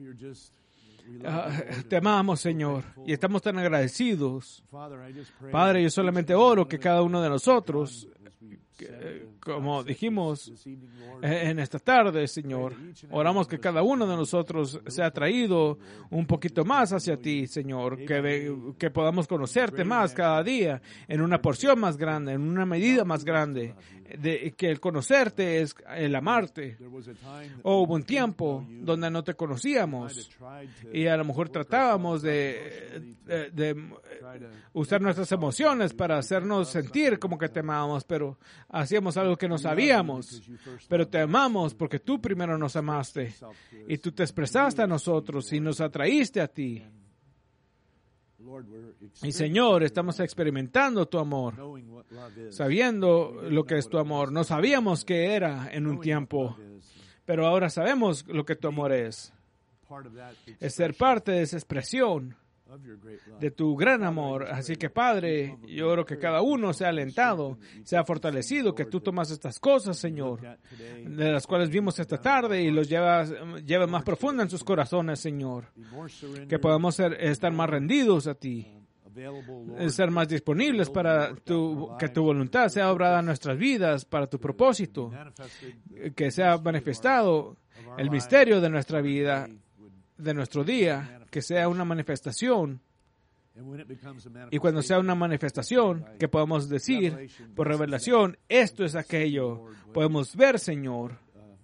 uh, te amamos, Señor, y estamos tan agradecidos. Padre, yo solamente oro que cada uno de nosotros, que, como dijimos en esta tarde, Señor, oramos que cada uno de nosotros sea traído un poquito más hacia ti, Señor, que, que podamos conocerte más cada día, en una porción más grande, en una medida más grande, de que el conocerte es el amarte. O hubo un tiempo donde no te conocíamos y a lo mejor tratábamos de, de, de usar nuestras emociones para hacernos sentir como que te amábamos, pero hacíamos algo que no sabíamos. Pero te amamos porque tú primero nos amaste y tú te expresaste a nosotros y nos atraíste a ti. Y, Señor, estamos experimentando tu amor, sabiendo lo que es tu amor. No sabíamos qué era en un tiempo, pero ahora sabemos lo que tu amor es. Es ser parte de esa expresión de tu gran amor. Así que, Padre, yo oro que cada uno sea alentado, sea fortalecido, que tú tomas estas cosas, Señor, de las cuales vimos esta tarde y los llevas, llevas más profundo en sus corazones, Señor. Que podamos ser, estar más rendidos a ti, ser más disponibles para tu, que tu voluntad sea obrada en nuestras vidas, para tu propósito, que sea manifestado el misterio de nuestra vida, de nuestro día, que sea una manifestación. Y cuando sea una manifestación, que podamos decir por revelación, esto es aquello. Podemos ver, Señor,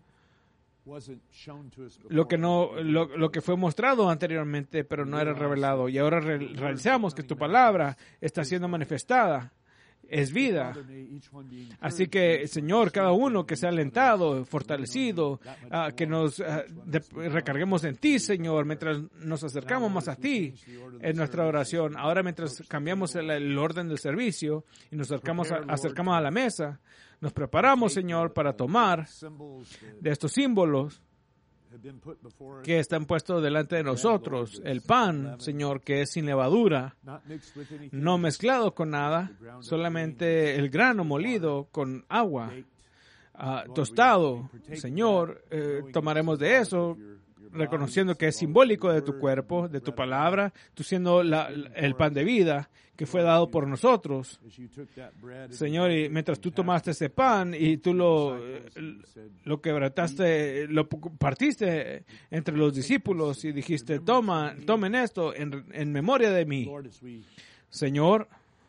lo que no, lo, lo que fue mostrado anteriormente, pero no era revelado. Y ahora re- realizamos que tu palabra está siendo manifestada. Es vida. Así que, Señor, cada uno que sea alentado, fortalecido, uh, que nos uh, de, recarguemos en ti, Señor, mientras nos acercamos más a ti en nuestra oración. Ahora, mientras cambiamos el, el orden del servicio y nos acercamos a, acercamos a la mesa, nos preparamos, Señor, para tomar de estos símbolos que están puestos delante de nosotros. El pan, Señor, que es sin levadura, no mezclado con nada, solamente el grano molido con agua, uh, tostado. Señor, eh, tomaremos de eso, reconociendo que es simbólico de tu cuerpo, de tu palabra, tú siendo la, el pan de vida que fue dado por nosotros. Señor, y mientras tú tomaste ese pan y tú lo, lo quebrantaste, lo partiste entre los discípulos y dijiste, toma, tomen esto en, en memoria de mí. Señor,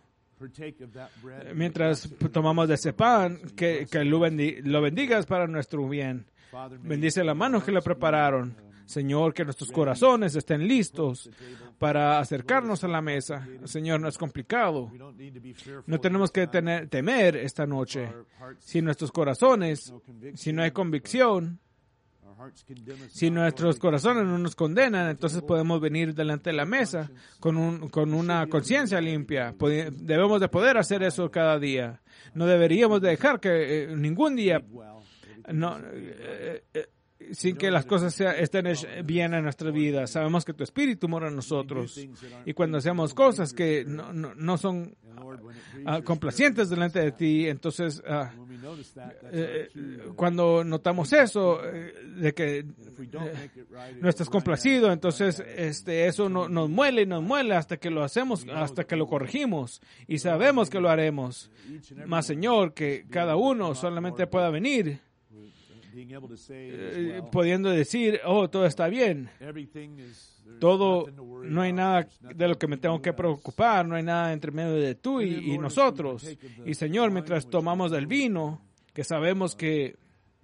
mientras tomamos de ese pan, que, que lo, bendi- lo bendigas para nuestro bien. Bendice las manos que lo prepararon. Señor, que nuestros corazones estén listos para acercarnos a la mesa. Señor, no es complicado. No tenemos que tener, temer esta noche. Si nuestros corazones, si no hay convicción, si nuestros corazones no nos condenan, entonces podemos venir delante de la mesa con, un, con una conciencia limpia. Debemos de poder hacer eso cada día. No deberíamos dejar que eh, ningún día no, eh, eh, sin que las cosas sea, estén bien en nuestra vida. Sabemos que tu Espíritu mora en nosotros. Y cuando hacemos cosas que no, no, no son uh, complacientes delante de ti, entonces uh, eh, cuando notamos eso, eh, de que eh, no estás complacido, entonces este, eso no, nos muele y nos muele hasta que lo hacemos, hasta que lo corregimos. Y sabemos que lo haremos. Mas, Señor, que cada uno solamente pueda venir Eh, pudiendo decir, oh, todo está bien. Todo, no hay nada de lo que me tengo que preocupar, no hay nada entre medio de tú y, y nosotros. Y Señor, mientras tomamos del vino, que sabemos que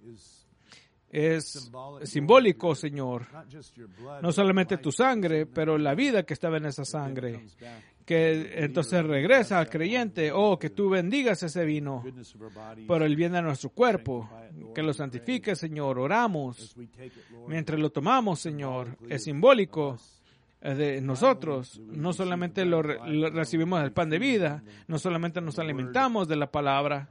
es simbólico, Señor, no solamente tu sangre, pero la vida que estaba en esa sangre, que entonces regresa al creyente, oh, que tú bendigas ese vino por el bien de nuestro cuerpo, que lo santifique, Señor. Oramos mientras lo tomamos, Señor. Es simbólico de nosotros. No solamente lo, lo recibimos el pan de vida, no solamente nos alimentamos de la palabra,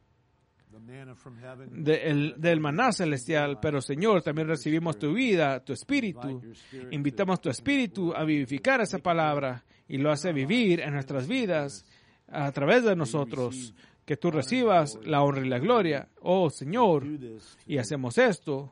De el, del maná celestial, pero Señor, también recibimos tu vida, tu espíritu. Invitamos tu espíritu a vivificar esa palabra y lo hace vivir en nuestras vidas a través de nosotros. Que tú recibas la honra y la gloria, oh Señor, y hacemos esto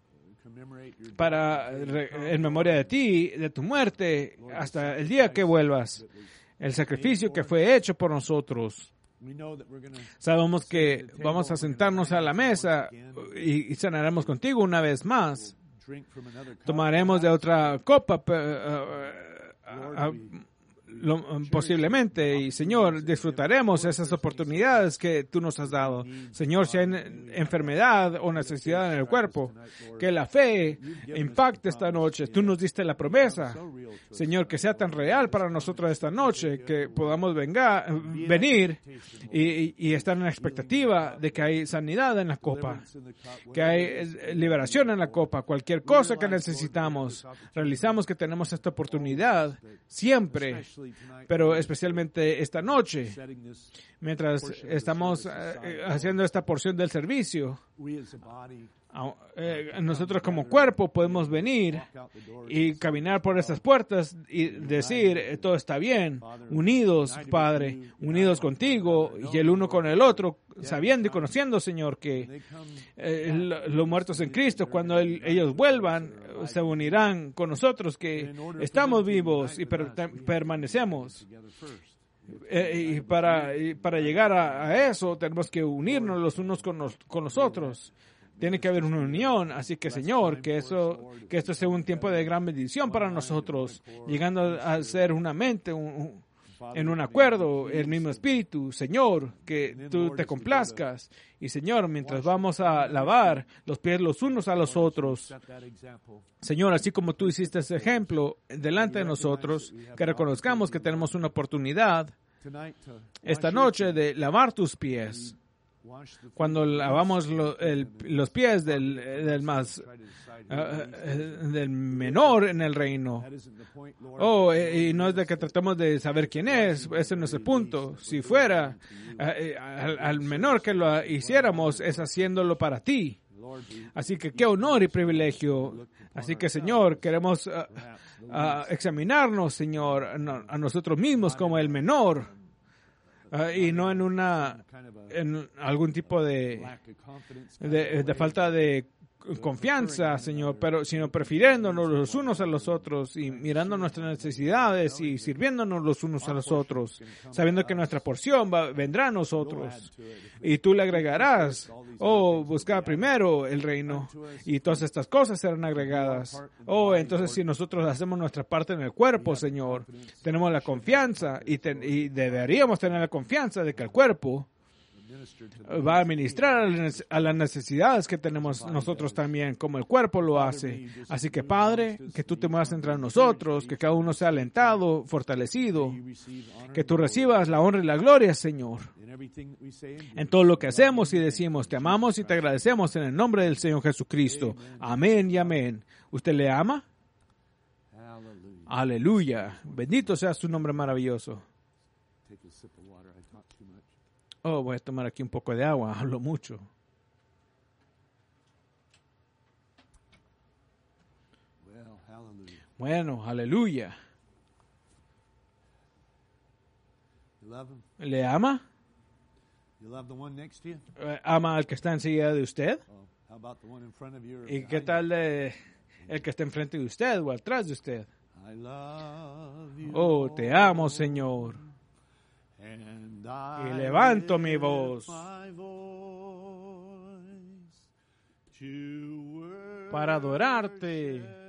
para en memoria de ti, de tu muerte, hasta el día que vuelvas, el sacrificio que fue hecho por nosotros. Sabemos que vamos a sentarnos a la mesa y, y cenaremos contigo una vez más. Tomaremos de otra copa uh, uh, uh, lo, posiblemente, y Señor, disfrutaremos esas oportunidades que tú nos has dado. Señor, si hay enfermedad o necesidad en el cuerpo, que la fe impacte esta noche. Tú nos diste la promesa, Señor, que sea tan real para nosotros esta noche, que podamos venga, venir y, y estar en la expectativa de que hay sanidad en la copa, que hay liberación en la copa. Cualquier cosa que necesitamos, realizamos que tenemos esta oportunidad siempre, pero especialmente esta noche, mientras estamos eh, haciendo esta porción del servicio. Eh, nosotros como cuerpo podemos venir y caminar por estas puertas y decir, todo está bien, unidos, Padre, unidos contigo y el uno con el otro, sabiendo y conociendo, Señor, que eh, los muertos en Cristo, cuando el, ellos vuelvan, se unirán con nosotros, que estamos vivos y per, permanecemos. Eh, y, para, y para llegar a, a eso, tenemos que unirnos los unos con, los, con los otros. Tiene que haber una unión, así que Señor, que eso, que esto sea un tiempo de gran bendición para nosotros, llegando a ser una mente, un, un, en un acuerdo, el mismo espíritu. Señor, que tú te complazcas. Y Señor, mientras vamos a lavar los pies los unos a los otros, Señor, así como tú hiciste ese ejemplo delante de nosotros, que reconozcamos que tenemos una oportunidad esta noche de lavar tus pies. Cuando lavamos lo, el, los pies del, del más uh, del menor en el reino, oh, y no es de que tratemos de saber quién es, ese no es el punto. Si fuera uh, al, al menor que lo hiciéramos, es haciéndolo para ti. Así que qué honor y privilegio. Así que, Señor, queremos uh, uh, examinarnos, Señor, a, a nosotros mismos como el menor. Uh, y no en una en algún tipo de, de, de falta de confianza, Señor, pero sino prefiriéndonos los unos a los otros y mirando nuestras necesidades y sirviéndonos los unos a los otros, sabiendo que nuestra porción va, vendrá a nosotros y tú le agregarás. Oh, busca primero el reino y todas estas cosas serán agregadas. Oh, entonces si nosotros hacemos nuestra parte en el cuerpo, Señor, tenemos la confianza y, ten, y deberíamos tener la confianza de que el cuerpo va a ministrar a las necesidades que tenemos nosotros también, como el cuerpo lo hace. Así que, Padre, que tú te muevas entre nosotros, que cada uno sea alentado, fortalecido, que tú recibas la honra y la gloria, Señor. En todo lo que hacemos y decimos, te amamos y te agradecemos en el nombre del Señor Jesucristo. Amén y amén. ¿Usted le ama? Aleluya. Bendito sea su nombre maravilloso. Oh, voy a tomar aquí un poco de agua. Hablo mucho. Bueno, aleluya. ¿Le ama? Eh, ¿Ama al que está enseguida de usted? ¿Y qué tal de el que está enfrente de usted o atrás de usted? Oh, te amo, Señor. Y levanto mi voz para adorarte